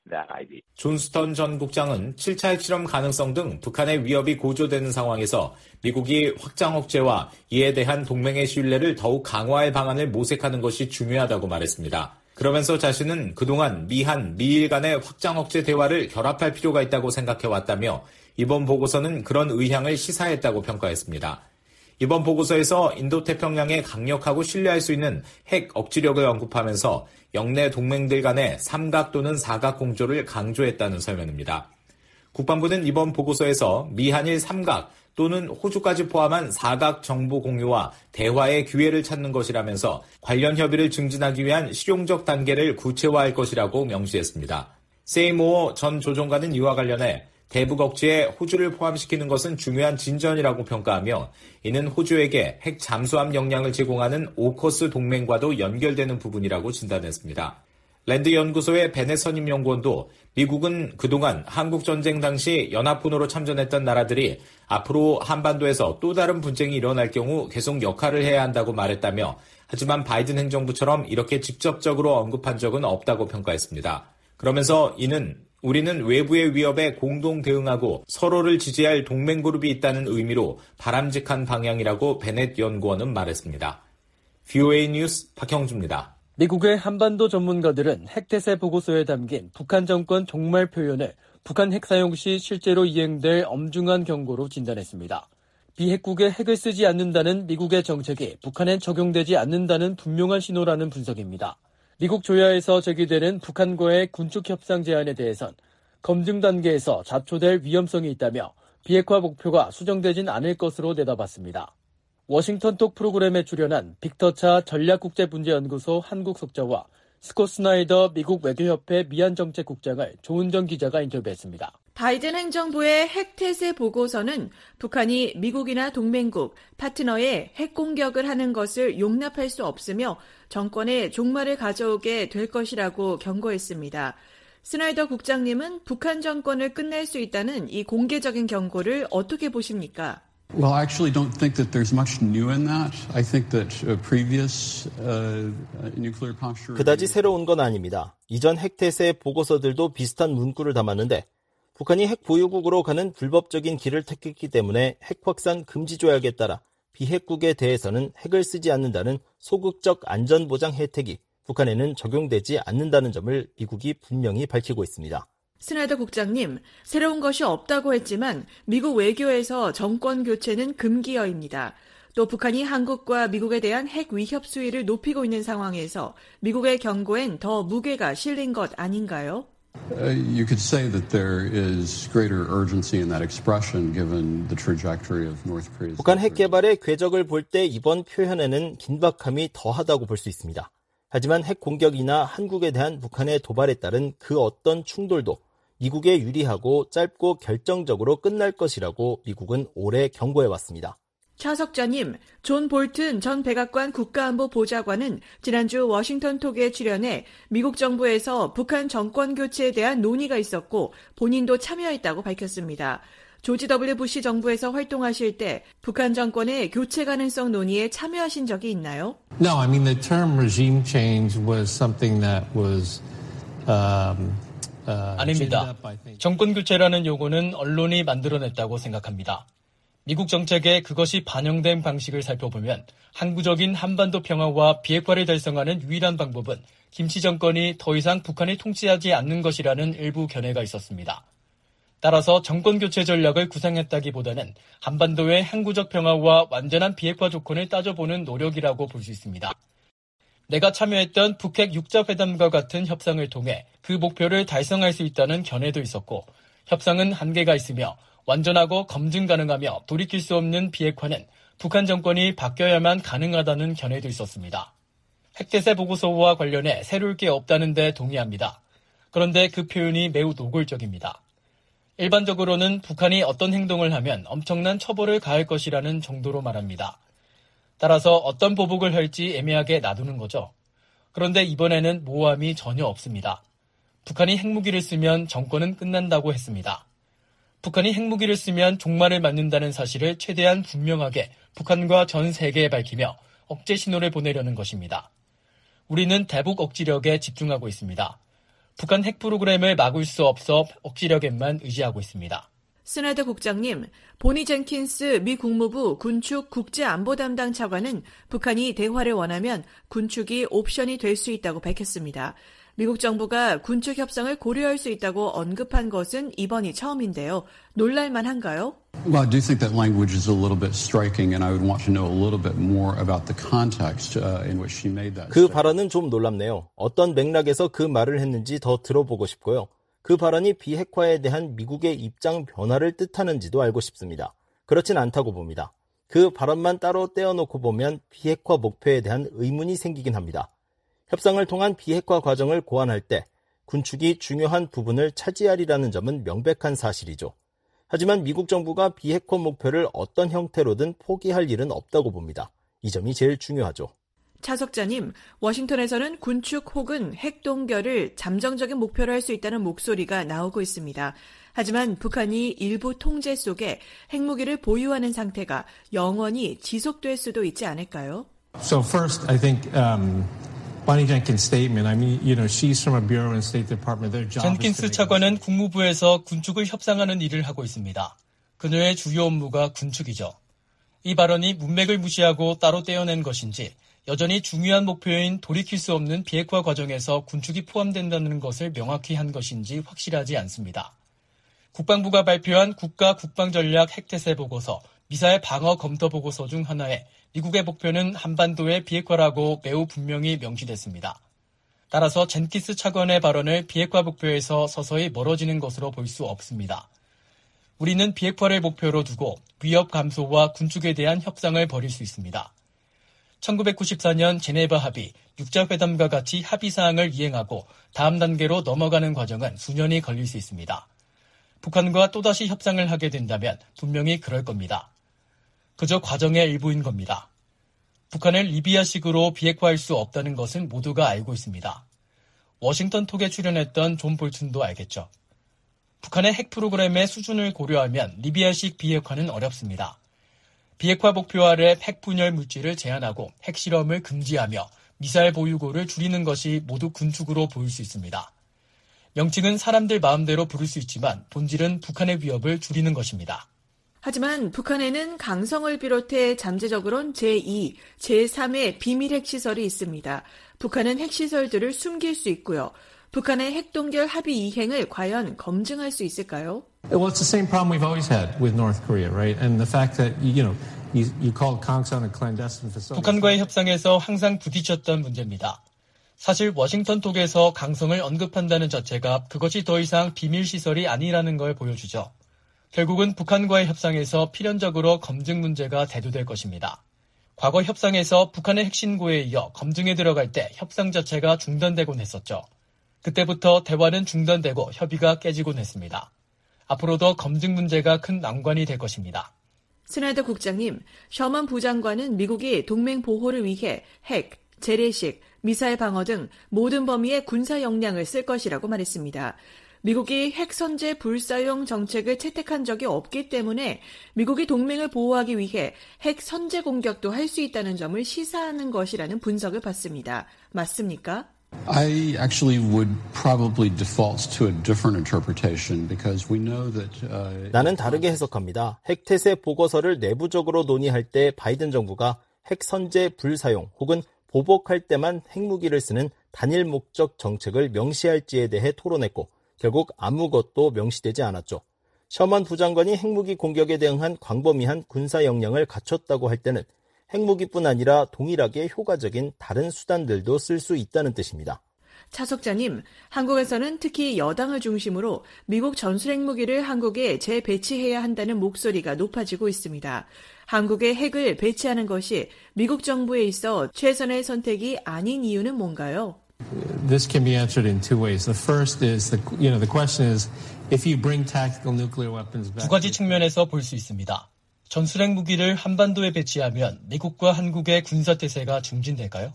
S15: that idea.
S14: 존스턴 전 국장은 칠 차 핵실험 가능성 등 북한의 위협이 고조되는 상황에서 미국이 확장 억제와 이에 대한 동맹의 신뢰를 더욱 강화할 방안을 모색하는 것이 중요하다고 말했습니다. 그러면서 자신은 그동안 미한, 미일 간의 확장 억제 대화를 결합할 필요가 있다고 생각해왔다며 이번 보고서는 그런 의향을 시사했다고 평가했습니다. 이번 보고서에서 인도태평양에 강력하고 신뢰할 수 있는 핵 억지력을 언급하면서 영내 동맹들 간의 삼각 또는 사각 공조를 강조했다는 설명입니다. 국방부는 이번 보고서에서 미한일 삼각 또는 호주까지 포함한 사각 정보 공유와 대화의 기회를 찾는 것이라면서 관련 협의를 증진하기 위한 실용적 단계를 구체화할 것이라고 명시했습니다. 세이모어 전 조종관은 이와 관련해 대북 억지에 호주를 포함시키는 것은 중요한 진전이라고 평가하며 이는 호주에게 핵 잠수함 역량을 제공하는 오커스 동맹과도 연결되는 부분이라고 진단했습니다. 랜드 연구소의 베넷 선임 연구원도 미국은 그동안 한국 전쟁 당시 연합군으로 참전했던 나라들이 앞으로 한반도에서 또 다른 분쟁이 일어날 경우 계속 역할을 해야 한다고 말했다며 하지만 바이든 행정부처럼 이렇게 직접적으로 언급한 적은 없다고 평가했습니다. 그러면서 이는 우리는 외부의 위협에 공동 대응하고 서로를 지지할 동맹그룹이 있다는 의미로 바람직한 방향이라고 베넷 연구원은 말했습니다. 브이오에이 뉴스 박형주입니다.
S3: 미국의 한반도 전문가들은 핵태세 보고서에 담긴 북한 정권 종말 표현을 북한 핵 사용 시 실제로 이행될 엄중한 경고로 진단했습니다. 비핵국에 핵을 쓰지 않는다는 미국의 정책이 북한엔 적용되지 않는다는 분명한 신호라는 분석입니다. 미국 조야에서 제기되는 북한과의 군축 협상 제안에 대해선 검증 단계에서 자초될 위험성이 있다며 비핵화 목표가 수정되진 않을 것으로 내다봤습니다. 워싱턴톡 프로그램에 출연한 빅터차 전략국제문제연구소 한국석자와 스콧 스나이더 미국 외교협회 미얀정책국장을 조은정 기자가 인터뷰했습니다.
S18: 바이든 행정부의 핵태세 보고서는 북한이 미국이나 동맹국, 파트너에 핵 공격을 하는 것을 용납할 수 없으며 정권의 종말을 가져오게 될 것이라고 경고했습니다. 스나이더 국장님은 북한 정권을 끝낼 수 있다는 이 공개적인 경고를 어떻게 보십니까?
S19: Well, I actually don't think that there's much new in that. I think that previous uh, nuclear posture.
S7: 그다지 새로운 건 아닙니다. 이전 핵태세 보고서들도 비슷한 문구를 담았는데 북한이 핵 보유국으로 가는 불법적인 길을 택했기 때문에 핵 확산 금지 조약에 따라 비핵국에 대해서는 핵을 쓰지 않는다는 소극적 안전보장 혜택이 북한에는 적용되지 않는다는 점을 미국이 분명히 밝히고 있습니다.
S18: 스나이더 국장님, 새로운 것이 없다고 했지만 미국 외교에서 정권 교체는 금기어입니다. 또 북한이 한국과 미국에 대한 핵 위협 수위를 높이고 있는 상황에서 미국의 경고엔 더 무게가 실린 것 아닌가요?
S19: Uh, you could say that there is greater urgency in that expression given the trajectory of North Korea's.
S7: 북한 핵 개발의 궤적을 볼 때 이번 표현에는 긴박함이 더하다고 볼 수 있습니다. 하지만 핵 공격이나 한국에 대한 북한의 도발에 따른 그 어떤 충돌도 미국에 유리하고 짧고 결정적으로 끝날 것이라고 미국은 오래 경고해왔습니다.
S18: 차석자님, 존 볼튼 전 백악관 국가안보 보좌관은 지난주 워싱턴톡에 출연해 미국 정부에서 북한 정권 교체에 대한 논의가 있었고 본인도 참여했다고 밝혔습니다. 조지 더블유 부시 정부에서 활동하실 때 북한 정권의 교체 가능성 논의에 참여하신 적이 있나요?
S20: No, I mean the term regime change was something that was um, uh,
S3: 아닙니다. 정권 교체라는 용어는 언론이 만들어냈다고 생각합니다. 미국 정책에 그것이 반영된 방식을 살펴보면 항구적인 한반도 평화와 비핵화를 달성하는 유일한 방법은 김치 정권이 더 이상 북한을 통치하지 않는 것이라는 일부 견해가 있었습니다. 따라서 정권 교체 전략을 구상했다기보다는 한반도의 항구적 평화와 완전한 비핵화 조건을 따져보는 노력이라고 볼 수 있습니다. 내가 참여했던 북핵 육자회담과 같은 협상을 통해 그 목표를 달성할 수 있다는 견해도 있었고 협상은 한계가 있으며 완전하고 검증 가능하며 돌이킬 수 없는 비핵화는 북한 정권이 바뀌어야만 가능하다는 견해도 있었습니다. 핵태세 보고서와 관련해 새로울 게 없다는 데 동의합니다. 그런데 그 표현이 매우 노골적입니다. 일반적으로는 북한이 어떤 행동을 하면 엄청난 처벌을 가할 것이라는 정도로 말합니다. 따라서 어떤 보복을 할지 애매하게 놔두는 거죠. 그런데 이번에는 모호함이 전혀 없습니다. 북한이 핵무기를 쓰면 정권은 끝난다고 했습니다. 북한이 핵무기를 쓰면 종말을 맞는다는 사실을 최대한 분명하게 북한과 전 세계에 밝히며 억제 신호를 보내려는 것입니다. 우리는 대북 억지력에 집중하고 있습니다. 북한 핵 프로그램을 막을 수 없어 억지력에만 의지하고 있습니다.
S18: 스나더 국장님, 보니 젠킨스 미 국무부 군축 국제안보 담당 차관은 북한이 대화를 원하면 군축이 옵션이 될 수 있다고 밝혔습니다. 미국 정부가 군축 협상을 고려할 수 있다고 언급한 것은 이번이 처음인데요. 놀랄만한가요?
S19: Well, I do think that language is a little bit striking, and I would want to know a little bit more about the context uh, in which she made that.
S7: 그 발언은 좀 놀랍네요. 어떤 맥락에서 그 말을 했는지 더 들어보고 싶고요. 그 발언이 비핵화에 대한 미국의 입장 변화를 뜻하는지도 알고 싶습니다. 그렇진 않다고 봅니다. 그 발언만 따로 떼어놓고 보면 비핵화 목표에 대한 의문이 생기긴 합니다. 협상을 통한 비핵화 과정을 고안할 때 군축이 중요한 부분을 차지하리라는 점은 명백한 사실이죠. 하지만 미국 정부가 비핵화 목표를 어떤 형태로든 포기할 일은 없다고 봅니다. 이 점이 제일 중요하죠.
S18: 차석자님, 워싱턴에서는 군축 혹은 핵 동결을 잠정적인 목표로 할 수 있다는 목소리가 나오고 있습니다. 하지만 북한이 일부 통제 속에 핵무기를 보유하는 상태가 영원히 지속될 수도 있지 않을까요?
S20: So first, I think um, Bonnie Jenkins' statement. I mean, you know, she's from a bureau in State Department. Their job is to
S3: 젠킨스
S20: make
S3: 차관은 국무부에서 군축을 협상하는 일을 하고 있습니다. 그녀의 주요 업무가 군축이죠. 이 발언이 문맥을 무시하고 따로 떼어낸 것인지 여전히 중요한 목표인 돌이킬 수 없는 비핵화 과정에서 군축이 포함된다는 것을 명확히 한 것인지 확실하지 않습니다. 국방부가 발표한 국가 국방전략 핵태세 보고서, 미사일 방어 검토 보고서 중 하나에 미국의 목표는 한반도의 비핵화라고 매우 분명히 명시됐습니다. 따라서 젠킨스 차관의 발언을 비핵화 목표에서 서서히 멀어지는 것으로 볼 수 없습니다. 우리는 비핵화를 목표로 두고 위협 감소와 군축에 대한 협상을 벌일 수 있습니다. 천구백구십사 년 제네바 합의, 육자회담과 같이 합의사항을 이행하고 다음 단계로 넘어가는 과정은 수년이 걸릴 수 있습니다. 북한과 또다시 협상을 하게 된다면 분명히 그럴 겁니다. 그저 과정의 일부인 겁니다. 북한을 리비아식으로 비핵화할 수 없다는 것은 모두가 알고 있습니다. 워싱턴 톡에 출연했던 존 볼튼도 알겠죠. 북한의 핵 프로그램의 수준을 고려하면 리비아식 비핵화는 어렵습니다. 비핵화 목표 아래 핵 분열 물질을 제한하고 핵실험을 금지하며 미사일 보유고를 줄이는 것이 모두 군축으로 보일 수 있습니다. 명칭은 사람들 마음대로 부를 수 있지만 본질은 북한의 위협을 줄이는 것입니다.
S18: 하지만 북한에는 강성을 비롯해 잠재적으론 제이, 제삼의 비밀 핵시설이 있습니다. 북한은 핵시설들을 숨길 수 있고요. 북한의 핵동결 합의 이행을 과연 검증할 수 있을까요?
S20: Well, it's the same problem we've always had with North Korea, right? And the fact that, you know, you, you called Kangsan a clandestine facility.
S3: 북한과의 협상에서 항상 부딪혔던 문제입니다. 사실 워싱턴 톡에서 강성을 언급한다는 자체가 그것이 더 이상 비밀시설이 아니라는 걸 보여주죠. 결국은 북한과의 협상에서 필연적으로 검증 문제가 대두될 것입니다. 과거 협상에서 북한의 핵신고에 이어 검증에 들어갈 때 협상 자체가 중단되곤 했었죠. 그때부터 대화는 중단되고 협의가 깨지곤 했습니다. 앞으로도 검증 문제가 큰 난관이 될 것입니다.
S18: 스나더 국장님, 셔먼 부장관은 미국이 동맹 보호를 위해 핵, 재래식, 미사일 방어 등 모든 범위의 군사 역량을 쓸 것이라고 말했습니다. 미국이 핵 선제 불사용 정책을 채택한 적이 없기 때문에 미국이 동맹을 보호하기 위해 핵 선제 공격도 할 수 있다는 점을 시사하는 것이라는 분석을 받습니다. 맞습니까?
S19: I actually would probably default to a different interpretation because we know that uh,
S7: 나는 다르게 해석합니다. 핵태세 보고서를 내부적으로 논의할 때 바이든 정부가 핵 선제 불사용 혹은 보복할 때만 핵무기를 쓰는 단일 목적 정책을 명시할지에 대해 토론했고 결국 아무것도 명시되지 않았죠. 셔먼 부장관이 핵무기 공격에 대응한 광범위한 군사 역량을 갖췄다고 할 때는 핵무기뿐 아니라 동일하게 효과적인 다른 수단들도 쓸 수 있다는 뜻입니다.
S18: 차석자님, 한국에서는 특히 여당을 중심으로 미국 전술핵무기를 한국에 재배치해야 한다는 목소리가 높아지고 있습니다. 한국에 핵을 배치하는 것이 미국 정부에 있어 최선의 선택이 아닌 이유는 뭔가요?
S20: This can be answered in two ways. The first is, the, you know, the question is, if you bring tactical nuclear weapons back.
S3: 두 가지 측면에서 볼 수 있습니다. 전술핵 무기를 한반도에 배치하면 미국과 한국의 군사태세가 중진될까요?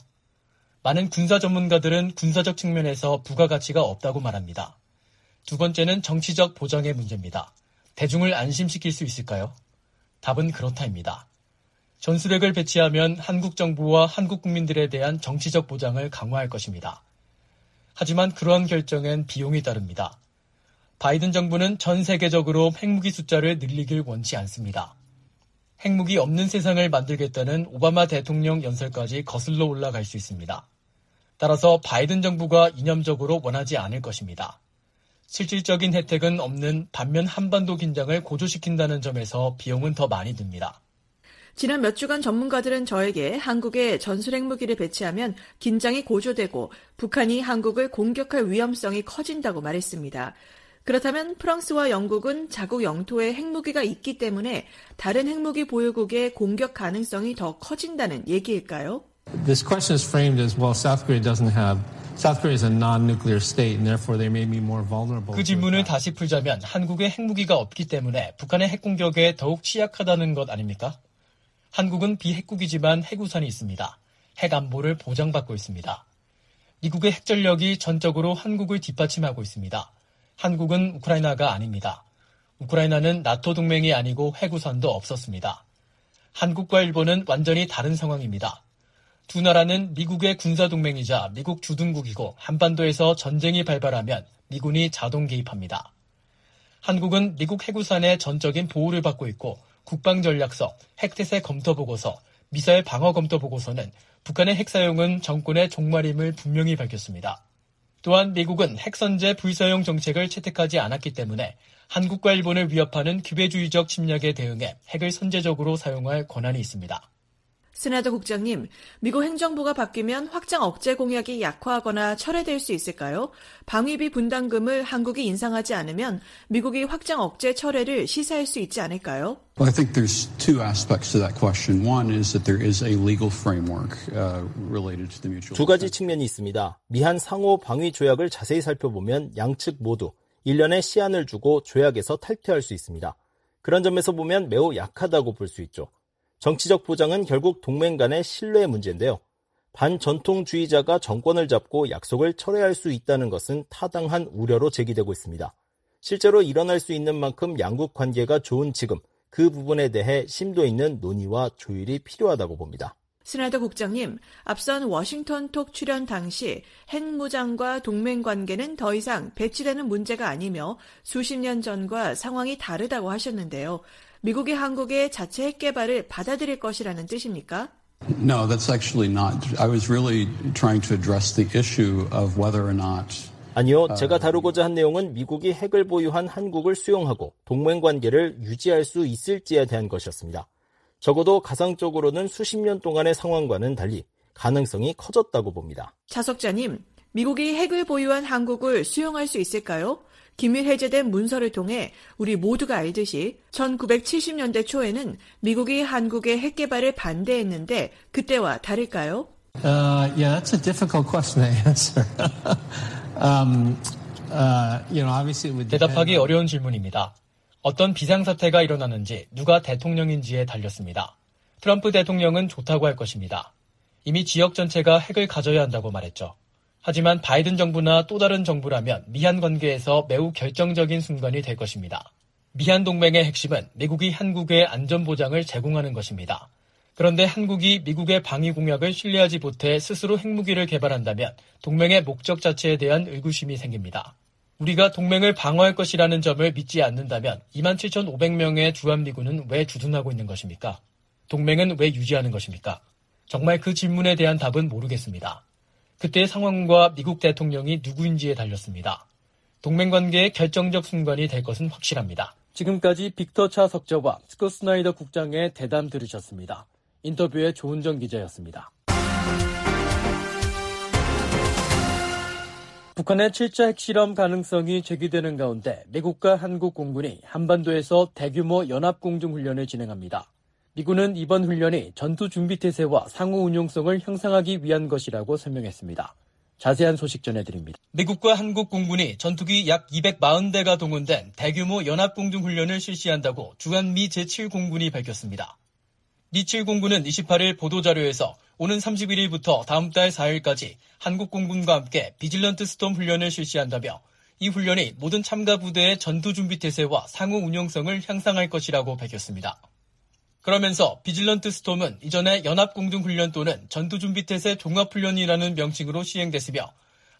S3: 많은 군사 전문가들은 군사적 측면에서 부가가치가 없다고 말합니다. 두 번째는 정치적 보장의 문제입니다. 대중을 안심시킬 수 있을까요? 답은 그렇다입니다. 전술핵을 배치하면 한국 정부와 한국 국민들에 대한 정치적 보장을 강화할 것입니다. 하지만 그러한 결정엔 비용이 따릅니다. 바이든 정부는 전 세계적으로 핵무기 숫자를 늘리길 원치 않습니다. 핵무기 없는 세상을 만들겠다는 오바마 대통령 연설까지 거슬러 올라갈 수 있습니다. 따라서 바이든 정부가 이념적으로 원하지 않을 것입니다. 실질적인 혜택은 없는 반면 한반도 긴장을 고조시킨다는 점에서 비용은 더 많이 듭니다.
S18: 지난 몇 주간 전문가들은 저에게 한국에 전술 핵무기를 배치하면 긴장이 고조되고 북한이 한국을 공격할 위험성이 커진다고 말했습니다. 그렇다면 프랑스와 영국은 자국 영토에 핵무기가 있기 때문에 다른 핵무기 보유국의 공격 가능성이 더 커진다는 얘기일까요?
S20: This question is framed as, well, South Korea doesn't have, South Korea is a non-nuclear state and therefore they may be more vulnerable.
S3: 그 질문을 다시 풀자면 한국에 핵무기가 없기 때문에 북한의 핵공격에 더욱 취약하다는 것 아닙니까? 한국은 비핵국이지만 핵우산이 있습니다. 핵안보를 보장받고 있습니다. 미국의 핵전력이 전적으로 한국을 뒷받침하고 있습니다. 한국은 우크라이나가 아닙니다. 우크라이나는 나토 동맹이 아니고 핵우산도 없었습니다. 한국과 일본은 완전히 다른 상황입니다. 두 나라는 미국의 군사동맹이자 미국 주둔국이고 한반도에서 전쟁이 발발하면 미군이 자동 개입합니다. 한국은 미국 핵우산의 전적인 보호를 받고 있고 국방전략서, 핵태세 검토보고서, 미사일 방어 검토보고서는 북한의 핵사용은 정권의 종말임을 분명히 밝혔습니다. 또한 미국은 핵선제 불사용 정책을 채택하지 않았기 때문에 한국과 일본을 위협하는 기회주의적 침략에 대응해 핵을 선제적으로 사용할 권한이 있습니다.
S18: 스나더 국장님, 미국 행정부가 바뀌면 확장 억제 공약이 약화하거나 철회될 수 있을까요? 방위비 분담금을 한국이 인상하지 않으면 미국이 확장 억제 철회를 시사할 수 있지 않을까요?
S19: Well, I think there's two aspects to that question. One is that there is a legal framework uh, related to the mutual.
S7: 두 가지 측면이 있습니다. 미한 상호 방위 조약을 자세히 살펴보면 양측 모두 일 년의 시한을 주고 조약에서 탈퇴할 수 있습니다. 그런 점에서 보면 매우 약하다고 볼 수 있죠. 정치적 보장은 결국 동맹 간의 신뢰의 문제인데요. 반전통주의자가 정권을 잡고 약속을 철회할 수 있다는 것은 타당한 우려로 제기되고 있습니다. 실제로 일어날 수 있는 만큼 양국 관계가 좋은 지금 그 부분에 대해 심도 있는 논의와 조율이 필요하다고 봅니다.
S18: 스나더 국장님, 앞선 워싱턴톡 출연 당시 핵무장과 동맹 관계는 더 이상 배치되는 문제가 아니며 수십 년 전과 상황이 다르다고 하셨는데요. 미국이 한국의 자체 핵 개발을 받아들일 것이라는 뜻입니까?
S19: No, that's actually not. I was really trying to address the issue of whether or not.
S7: 아니요, 제가 다루고자 한 내용은 미국이 핵을 보유한 한국을 수용하고 동맹 관계를 유지할 수 있을지에 대한 것이었습니다. 적어도 가상적으로는 수십 년 동안의 상황과는 달리 가능성이 커졌다고 봅니다.
S18: 자석자님, 미국이 핵을 보유한 한국을 수용할 수 있을까요? 기밀 해제된 문서를 통해 우리 모두가 알듯이 천구백칠십 년대 초에는 미국이 한국의 핵 개발을 반대했는데 그때와 다를까요?
S20: Uh, yeah, that's a difficult question to answer. um, uh, you know, obviously it would
S3: 대답하기 어려운 질문입니다. 어떤 비상사태가 일어나는지 누가 대통령인지에 달렸습니다. 트럼프 대통령은 좋다고 할 것입니다. 이미 지역 전체가 핵을 가져야 한다고 말했죠. 하지만 바이든 정부나 또 다른 정부라면 미한 관계에서 매우 결정적인 순간이 될 것입니다. 미한 동맹의 핵심은 미국이 한국의 안전보장을 제공하는 것입니다. 그런데 한국이 미국의 방위 공약을 신뢰하지 못해 스스로 핵무기를 개발한다면 동맹의 목적 자체에 대한 의구심이 생깁니다. 우리가 동맹을 방어할 것이라는 점을 믿지 않는다면 이만 칠천오백 명의 주한미군은 왜 주둔하고 있는 것입니까? 동맹은 왜 유지하는 것입니까? 정말 그 질문에 대한 답은 모르겠습니다. 그때의 상황과 미국 대통령이 누구인지에 달렸습니다. 동맹관계의 결정적 순간이 될 것은 확실합니다. 지금까지 빅터 차석저와 스콧 스나이더 국장의 대담 들으셨습니다. 인터뷰의 조은정 기자였습니다. 북한의 칠 차 핵실험 가능성이 제기되는 가운데 미국과 한국 공군이 한반도에서 대규모 연합공중훈련을 진행합니다. 미군은 이번 훈련이 전투준비태세와 상호 운용성을 형성하기 위한 것이라고 설명했습니다. 자세한 소식 전해드립니다. 미국과 한국 공군이 전투기 약 이백사십 대가 동원된 대규모 연합공중훈련을 실시한다고 주한미 제칠 공군이 밝혔습니다. 미 칠 공군은 이십팔 일 보도자료에서 오는 삼십일 일부터 다음 달 사 일까지 한국 공군과 함께 비질런트 스톰 훈련을 실시한다며 이 훈련이 모든 참가 부대의 전투준비태세와 상호 운용성을 향상할 것이라고 밝혔습니다. 그러면서 비질런트 스톰은 이전에 연합공중훈련 또는 전투준비태세 종합훈련이라는 명칭으로 시행됐으며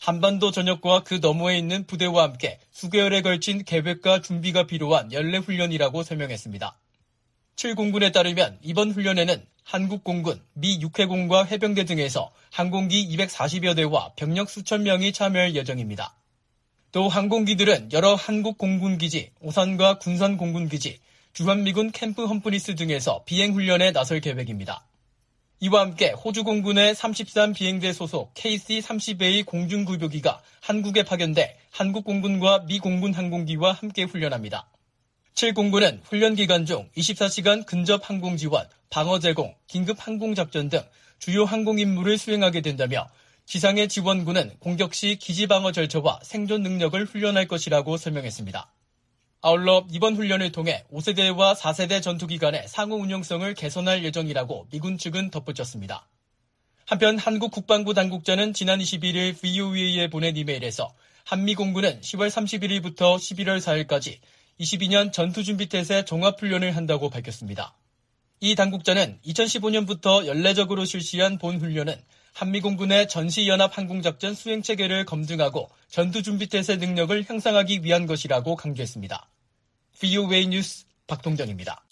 S21: 한반도 전역과 그 너머에 있는 부대와 함께 수개월에 걸친 계획과 준비가 필요한 연례훈련이라고 설명했습니다. 칠 공군에 따르면 이번 훈련에는 한국 공군, 미 육해공과 해병대 등에서 항공기 이백사십여 대와 병력 수천 명이 참여할 예정입니다. 또 항공기들은 여러 한국 공군기지, 오산과 군산 공군기지, 주한미군 캠프 험프리스 등에서 비행훈련에 나설 계획입니다. 이와 함께 호주 공군의 삼십삼 비행대 소속 케이씨 삼십 에이 공중급유기가 한국에 파견돼 한국 공군과 미 공군 항공기와 함께 훈련합니다. 칠 공군은 훈련 기간 중 이십사 시간 근접 항공 지원, 방어 제공, 긴급 항공 작전 등 주요 항공 임무를 수행하게 된다며 지상의 지원군은 공격 시 기지 방어 절차와 생존 능력을 훈련할 것이라고 설명했습니다. 아울러 이번 훈련을 통해 오 세대와 사 세대 전투기 간의 상호 운용성을 개선할 예정이라고 미군 측은 덧붙였습니다. 한편 한국 국방부 당국자는 지난 이십일일 브이오에이에 보낸 이메일에서 한미 공군은 시월 삼십일일부터 십일월 사일까지 이십이 년 전투준비태세 종합훈련을 한다고 밝혔습니다. 이 당국자는 이천십오 년부터 연례적으로 실시한 본 훈련은 한미공군의 전시연합항공작전 수행체계를 검증하고 전투준비태세 능력을 향상하기 위한 것이라고 강조했습니다. 브이오에이 뉴스 박동정입니다.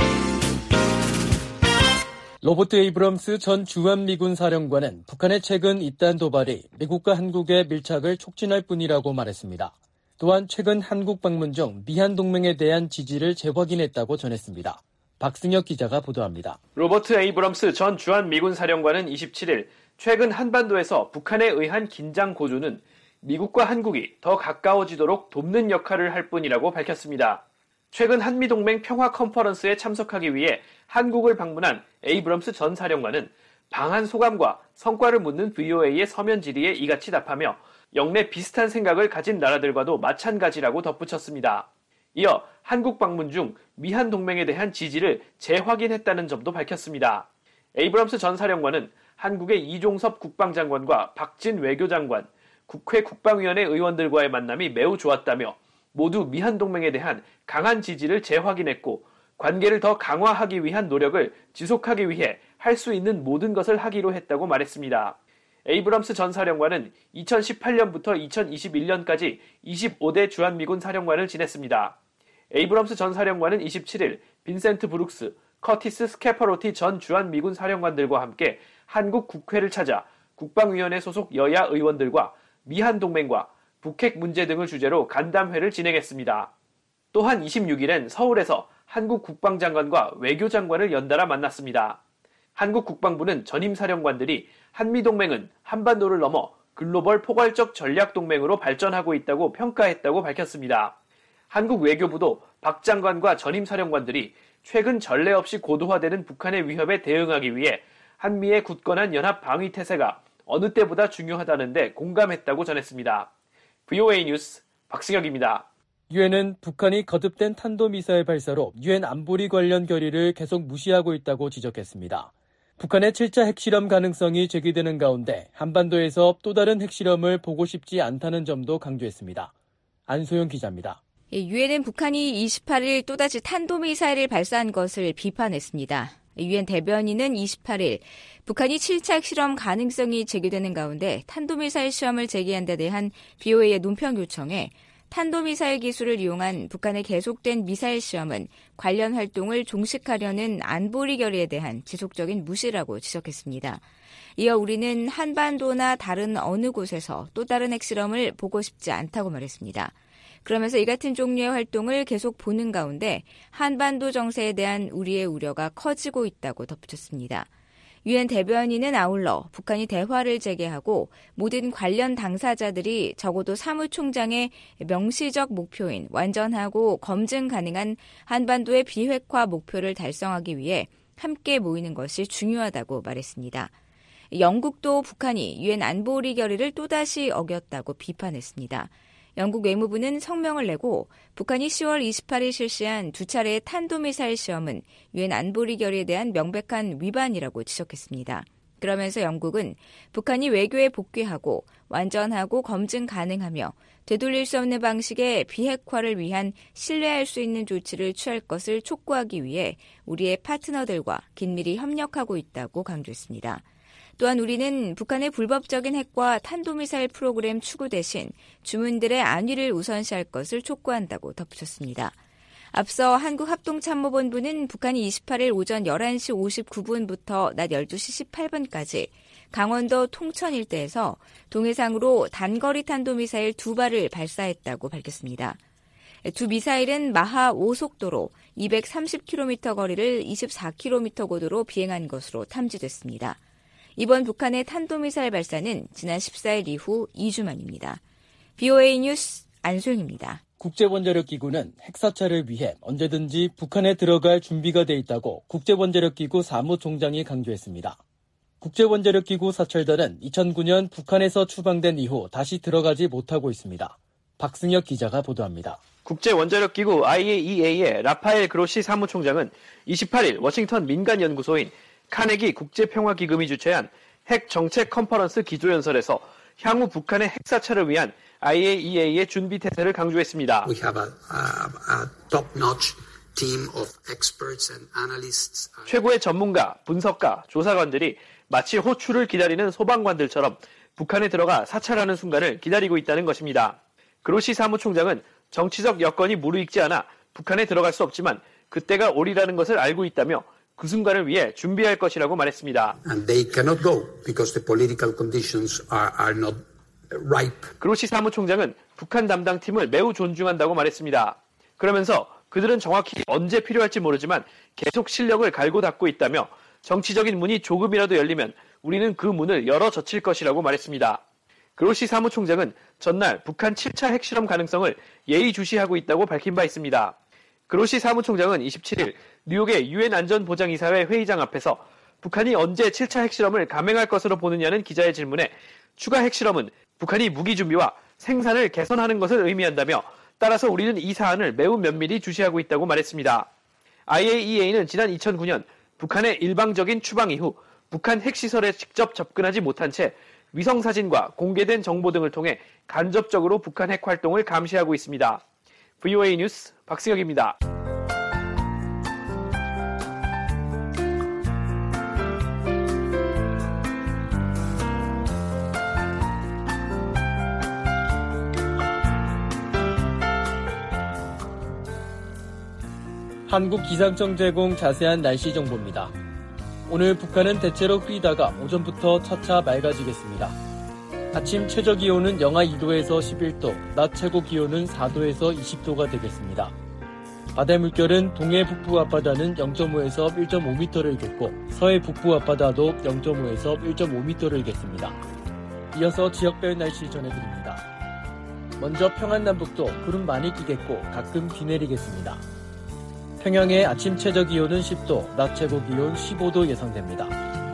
S3: 로버트 에이브럼스 전 주한미군 사령관은 북한의 최근 잇단 도발이 미국과 한국의 밀착을 촉진할 뿐이라고 말했습니다. 또한 최근 한국 방문 중 미한 동맹에 대한 지지를 재확인했다고 전했습니다. 박승혁 기자가 보도합니다.
S22: 로버트 에이브럼스 전 주한미군 사령관은 이십칠일 최근 한반도에서 북한에 의한 긴장 고조는 미국과 한국이 더 가까워지도록 돕는 역할을 할 뿐이라고 밝혔습니다. 최근 한미동맹 평화 컨퍼런스에 참석하기 위해 한국을 방문한 에이브럼스 전 사령관은 방한 소감과 성과를 묻는 브이오에이의 서면 질의에 이같이 답하며 영내 비슷한 생각을 가진 나라들과도 마찬가지라고 덧붙였습니다. 이어 한국 방문 중 미한 동맹에 대한 지지를 재확인했다는 점도 밝혔습니다. 에이브럼스 전 사령관은 한국의 이종섭 국방장관과 박진 외교장관, 국회 국방위원회 의원들과의 만남이 매우 좋았다며 모두 미한 동맹에 대한 강한 지지를 재확인했고 관계를 더 강화하기 위한 노력을 지속하기 위해 할 수 있는 모든 것을 하기로 했다고 말했습니다. 에이브럼스 전 사령관은 이천십팔 년부터 이천이십일 년까지 이십오 대 주한미군 사령관을 지냈습니다. 에이브럼스 전 사령관은 이십칠일 빈센트 브룩스, 커티스 스캐퍼로티 전 주한미군 사령관들과 함께 한국 국회를 찾아 국방위원회 소속 여야 의원들과 미한 동맹과 북핵 문제 등을 주제로 간담회를 진행했습니다. 또한 이십육일엔 서울에서 한국 국방장관과 외교장관을 연달아 만났습니다. 한국 국방부는 전임 사령관들이 한미동맹은 한반도를 넘어 글로벌 포괄적 전략동맹으로 발전하고 있다고 평가했다고 밝혔습니다. 한국 외교부도 박 장관과 전임 사령관들이 최근 전례 없이 고도화되는 북한의 위협에 대응하기 위해 한미의 굳건한 연합 방위 태세가 어느 때보다 중요하다는데 공감했다고 전했습니다. 브이오에이 뉴스 박승혁입니다.
S3: 유엔은 북한이 거듭된 탄도미사일 발사로 유엔 안보리 관련 결의를 계속 무시하고 있다고 지적했습니다. 북한의 칠 차 핵실험 가능성이 제기되는 가운데 한반도에서 또 다른 핵실험을 보고 싶지 않다는 점도 강조했습니다. 안소영 기자입니다.
S23: 유엔은 북한이 이십팔일 또다시 탄도미사일을 발사한 것을 비판했습니다. 유엔 대변인은 이십팔일 북한이 칠 차 핵실험 가능성이 제기되는 가운데 탄도미사일 시험을 제기한 데 대한 브이오에이의 논평 요청에 탄도미사일 기술을 이용한 북한의 계속된 미사일 시험은 관련 활동을 종식하려는 안보리 결의에 대한 지속적인 무시라고 지적했습니다. 이어 우리는 한반도나 다른 어느 곳에서 또 다른 핵실험을 보고 싶지 않다고 말했습니다. 그러면서 이 같은 종류의 활동을 계속 보는 가운데 한반도 정세에 대한 우리의 우려가 커지고 있다고 덧붙였습니다. 유엔 대변인은 아울러 북한이 대화를 재개하고 모든 관련 당사자들이 적어도 사무총장의 명시적 목표인 완전하고 검증 가능한 한반도의 비핵화 목표를 달성하기 위해 함께 모이는 것이 중요하다고 말했습니다. 영국도 북한이 유엔 안보리 결의를 또다시 어겼다고 비판했습니다. 영국 외무부는 성명을 내고 북한이 시월 이십팔일 실시한 두 차례의 탄도미사일 시험은 유엔 안보리 결의에 대한 명백한 위반이라고 지적했습니다. 그러면서 영국은 북한이 외교에 복귀하고 완전하고 검증 가능하며 되돌릴 수 없는 방식의 비핵화를 위한 신뢰할 수 있는 조치를 취할 것을 촉구하기 위해 우리의 파트너들과 긴밀히 협력하고 있다고 강조했습니다. 또한 우리는 북한의 불법적인 핵과 탄도미사일 프로그램 추구 대신 주민들의 안위를 우선시할 것을 촉구한다고 덧붙였습니다. 앞서 한국합동참모본부는 북한이 이십팔일 오전 열한 시 오십구 분부터 낮 열두 시 십팔 분까지 강원도 통천 일대에서 동해상으로 단거리 탄도미사일 두 발을 발사했다고 밝혔습니다. 두 미사일은 마하 오 속도로 이백삼십 킬로미터 거리를 이십사 킬로미터 고도로 비행한 것으로 탐지됐습니다. 이번 북한의 탄도미사일 발사는 지난 십사일 이후 이 주 만입니다. 브이오에이 뉴스 안소영입니다.
S3: 국제원자력기구는 핵사찰을 위해 언제든지 북한에 들어갈 준비가 돼 있다고 국제원자력기구 사무총장이 강조했습니다. 국제원자력기구 사찰단은 이천구 년 북한에서 추방된 이후 다시 들어가지 못하고 있습니다. 박승혁 기자가 보도합니다.
S22: 국제원자력기구 아이에이이에이의 라파엘 그로시 사무총장은 이십팔일 워싱턴 민간연구소인 카네기 국제평화기금이 주최한 핵정책 컨퍼런스 기조연설에서 향후 북한의 핵사찰을 위한 아이에이이에이의 준비 태세를 강조했습니다.
S1: We have a, a, a top-notch team of experts and analysts.
S22: 최고의 전문가, 분석가, 조사관들이 마치 호출을 기다리는 소방관들처럼 북한에 들어가 사찰하는 순간을 기다리고 있다는 것입니다. 그로시 사무총장은 정치적 여건이 무르익지 않아 북한에 들어갈 수 없지만 그때가 오리라는 것을 알고 있다며 그 순간을 위해 준비할 것이라고 말했습니다.
S1: And they cannot go because the political conditions are, are not ripe.
S22: 그로시 사무총장은 북한 담당팀을 매우 존중한다고 말했습니다. 그러면서 그들은 정확히 언제 필요할지 모르지만 계속 실력을 갈고 닦고 있다며 정치적인 문이 조금이라도 열리면 우리는 그 문을 열어 젖힐 것이라고 말했습니다. 그로시 사무총장은 전날 북한 칠 차 핵실험 가능성을 예의주시하고 있다고 밝힌 바 있습니다. 그로시 사무총장은 이십칠일 뉴욕의 유엔 안전보장이사회 회의장 앞에서 북한이 언제 칠 차 핵실험을 감행할 것으로 보느냐는 기자의 질문에 추가 핵실험은 북한이 무기 준비와 생산을 개선하는 것을 의미한다며 따라서 우리는 이 사안을 매우 면밀히 주시하고 있다고 말했습니다. 아이에이이에이는 지난 이천구 년 북한의 일방적인 추방 이후 북한 핵시설에 직접 접근하지 못한 채 위성사진과 공개된 정보 등을 통해 간접적으로 북한 핵 활동을 감시하고 있습니다. 브이오에이 뉴스 박승혁입니다.
S3: 한국기상청 제공 자세한 날씨 정보입니다. 오늘 북한은 대체로 흐리다가 오전부터 차차 맑아지겠습니다. 아침 최저기온은 영하 이 도에서 십일 도, 낮 최고기온은 사 도에서 이십 도가 되겠습니다. 바다의 물결은 동해 북부 앞바다는 영 점 오에서 일 점 오 미터를 일겠고 서해 북부 앞바다도 영 점 오에서 일 점 오 미터를 일겠습니다. 이어서 지역별 날씨 전해드립니다. 먼저 평안남북도 구름 많이 끼겠고 가끔 비 내리겠습니다. 평양의 아침 최저기온은 십 도, 낮 최고기온 십오 도 예상됩니다.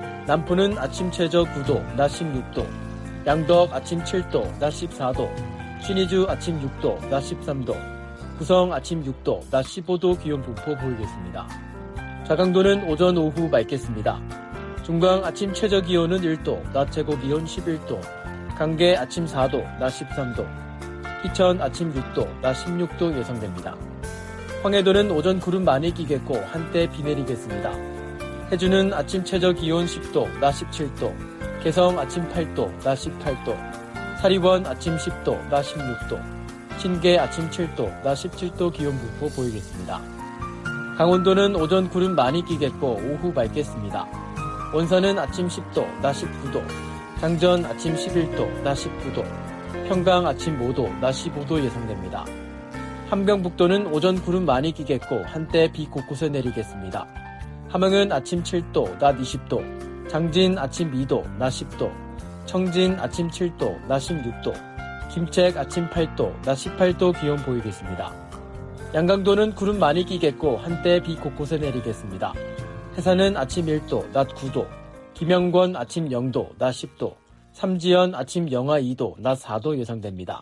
S3: 남포는 아침 최저 구 도, 낮 십육 도, 양덕 아침 칠 도, 낮 십사 도, 신의주 아침 육 도, 낮 십삼 도, 구성 아침 육 도, 낮 십오 도 기온 분포 보이겠습니다. 자강도는 오전 오후 맑겠습니다. 중강 아침 최저기온은 일 도, 낮 최고기온 십일 도, 강계 아침 사 도, 낮 십삼 도, 희천 아침 육 도, 낮 십육 도 예상됩니다. 황해도는 오전 구름 많이 끼겠고 한때 비 내리겠습니다. 해주는 아침 최저기온 십 도, 낮 십칠 도, 개성 아침 팔 도, 낮 십팔 도, 사리원 아침 십 도, 낮 십육 도, 신계 아침 칠 도, 낮 십칠 도 기온 분포 보이겠습니다. 강원도는 오전 구름 많이 끼겠고 오후 맑겠습니다. 원산은 아침 십 도, 낮 십구 도, 장전 아침 십일 도, 낮 십구 도, 평강 아침 오 도, 낮 십오 도 예상됩니다. 함경북도는 오전 구름 많이 끼겠고 한때 비 곳곳에 내리겠습니다. 함흥은 아침 칠 도, 낮 이십 도, 장진 아침 이 도, 낮 십 도, 청진 아침 칠 도, 낮 십육 도, 김책 아침 팔 도, 낮 십팔 도 기온 보이겠습니다. 양강도는 구름 많이 끼겠고 한때 비 곳곳에 내리겠습니다. 해산은 아침 일 도, 낮 구 도, 김영권 아침 영 도, 낮 십 도, 삼지연 아침 영하 이 도, 낮 사 도 예상됩니다.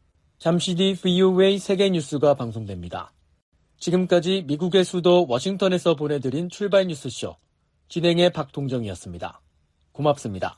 S3: 잠시 뒤 브이오에이 세계뉴스가 방송됩니다. 지금까지 미국의 수도 워싱턴에서 보내드린 출발 뉴스쇼, 진행의 박동정이었습니다. 고맙습니다.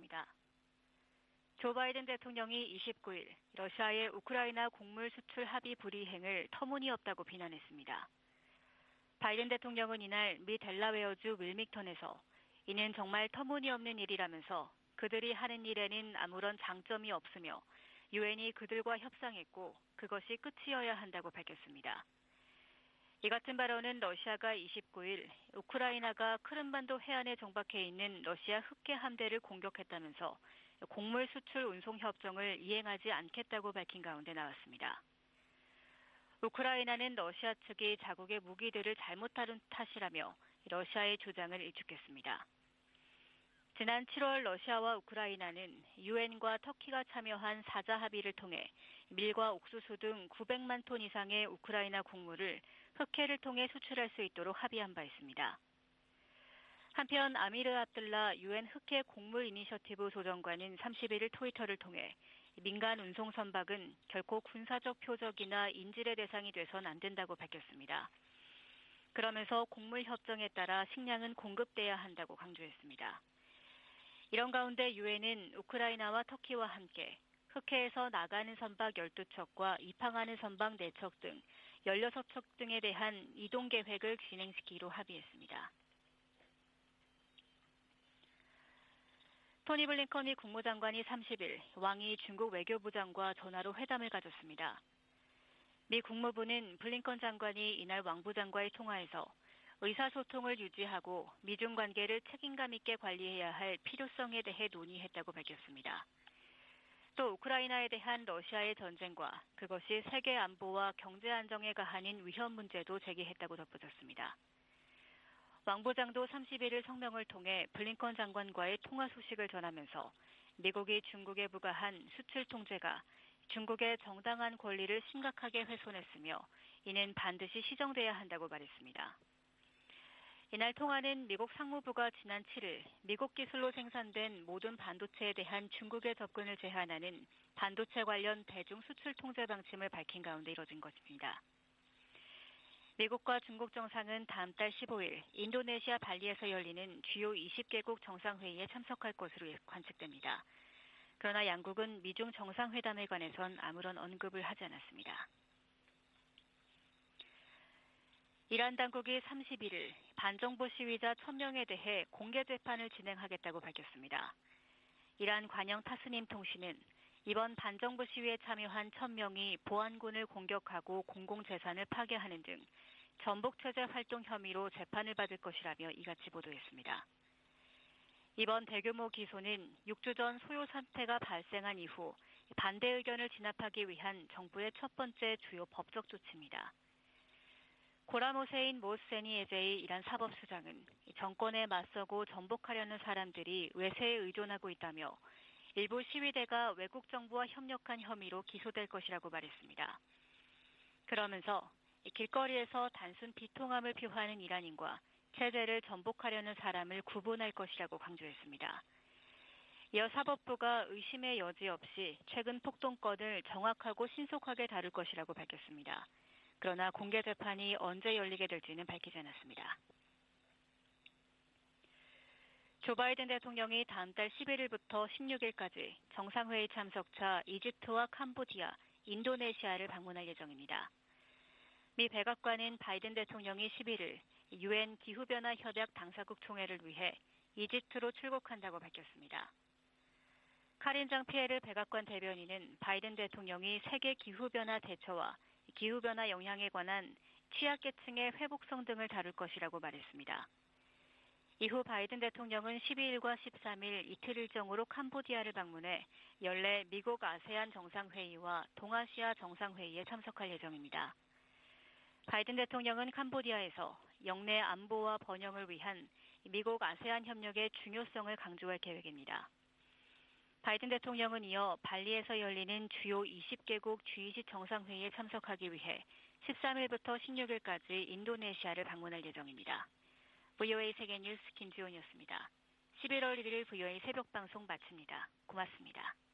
S2: 시작합니다. 조 바이든 대통령이 이십구 일 러시아의 우크라이나 곡물 수출 합의 불이행을 터무니없다고 비난했습니다. 바이든 대통령은 이날 미 델라웨어주 윌믹턴에서 이는 정말 터무니없는 일이라면서 그들이 하는 일에는 아무런 장점이 없으며 유엔이 그들과 협상했고 그것이 끝이어야 한다고 밝혔습니다. 이 같은 발언은 러시아가 이십구 일 우크라이나가 크림반도 해안에 정박해 있는 러시아 흑해 함대를 공격했다면서 곡물 수출 운송 협정을 이행하지 않겠다고 밝힌 가운데 나왔습니다. 우크라이나는 러시아 측이 자국의 무기들을 잘못 다룬 탓이라며 러시아의 주장을 일축했습니다. 지난 칠월 러시아와 우크라이나는 유엔과 터키가 참여한 사자 합의를 통해 밀과 옥수수 등 구백만 톤 이상의 우크라이나 곡물을 흑해를 통해 수출할 수 있도록 합의한 바 있습니다. 한편 아미르 압들라 유엔 흑해 곡물 이니셔티브 조정관은 삼십일 일 트위터를 통해 민간 운송 선박은 결코 군사적 표적이나 인질의 대상이 돼선 안 된다고 밝혔습니다. 그러면서 곡물 협정에 따라 식량은 공급돼야 한다고 강조했습니다. 이런 가운데 유엔은 우크라이나와 터키와 함께 흑해에서 나가는 선박 열두 척과 입항하는 선박 네 척 등 열여섯 척 등에 대한 이동 계획을 진행시키기로 합의했습니다. 토니 블링컨 미 국무장관이 삼십 일 왕이 중국 외교부장과 전화로 회담을 가졌습니다. 미 국무부는 블링컨 장관이 이날 왕 부장과의 통화에서 의사소통을 유지하고 미중 관계를 책임감 있게 관리해야 할 필요성에 대해 논의했다고 밝혔습니다. 또 우크라이나에 대한 러시아의 전쟁과 그것이 세계 안보와 경제 안정에 가하는 위험 문제도 제기했다고 덧붙였습니다. 왕 부장도 삼십일 일 성명을 통해 블링컨 장관과의 통화 소식을 전하면서 미국이 중국에 부과한 수출 통제가 중국의 정당한 권리를 심각하게 훼손했으며 이는 반드시 시정돼야 한다고 말했습니다. 이날 통화는 미국 상무부가 지난 칠 일 미국 기술로 생산된 모든 반도체에 대한 중국의 접근을 제한하는 반도체 관련 대중 수출 통제 방침을 밝힌 가운데 이뤄진 것입니다. 미국과 중국 정상은 다음 달 십오 일 인도네시아 발리에서 열리는 주요 이십 개국 정상회의에 참석할 것으로 관측됩니다. 그러나 양국은 미중 정상회담에 관해선 아무런 언급을 하지 않았습니다. 이란 당국이 삼십일 일 반정부 시위자 천 명에 대해 공개 재판을 진행하겠다고 밝혔습니다. 이란 관영 타스님 통신은 이번 반정부 시위에 참여한 천 명이 보안군을 공격하고 공공재산을 파괴하는 등 전복체제 활동 혐의로 재판을 받을 것이라며 이같이 보도했습니다. 이번 대규모 기소는 육 주 전 소요 사태가 발생한 이후 반대 의견을 진압하기 위한 정부의 첫 번째 주요 법적 조치입니다. 고람 호세인 모세니 에제이 이란 사법수장은 정권에 맞서고 전복하려는 사람들이 외세에 의존하고 있다며 일부 시위대가 외국 정부와 협력한 혐의로 기소될 것이라고 말했습니다. 그러면서 길거리에서 단순 비통함을 표하는 이란인과 체제를 전복하려는 사람을 구분할 것이라고 강조했습니다. 이어 사법부가 의심의 여지 없이 최근 폭동건을 정확하고 신속하게 다룰 것이라고 밝혔습니다. 그러나 공개 재판이 언제 열리게 될지는 밝히지 않았습니다. 조 바이든 대통령이 다음 달 십일 일부터 십육 일까지 정상회의 참석차 이집트와 캄보디아, 인도네시아를 방문할 예정입니다. 미 백악관은 바이든 대통령이 십일 일 유엔 기후변화 협약 당사국 총회를 위해 이집트로 출국한다고 밝혔습니다. 카린 장 피에르 백악관 대변인은 바이든 대통령이 세계 기후변화 대처와 기후변화 영향에 관한 취약계층의 회복성 등을 다룰 것이라고 말했습니다. 이후 바이든 대통령은 십이 일과 십삼 일 이틀 일정으로 캄보디아를 방문해 연례 미국 아세안 정상회의와 동아시아 정상회의에 참석할 예정입니다. 바이든 대통령은 캄보디아에서 영내 안보와 번영을 위한 미국 아세안 협력의 중요성을 강조할 계획입니다. 바이든 대통령은 이어 발리에서 열리는 주요 이십 개국 지이씨 정상회의에 참석하기 위해 십삼 일부터 십육 일까지 인도네시아를 방문할 예정입니다. 브이오에이 세계뉴스 김주원이었습니다. 십일월 일 일 브이오에이 새벽방송 마칩니다. 고맙습니다.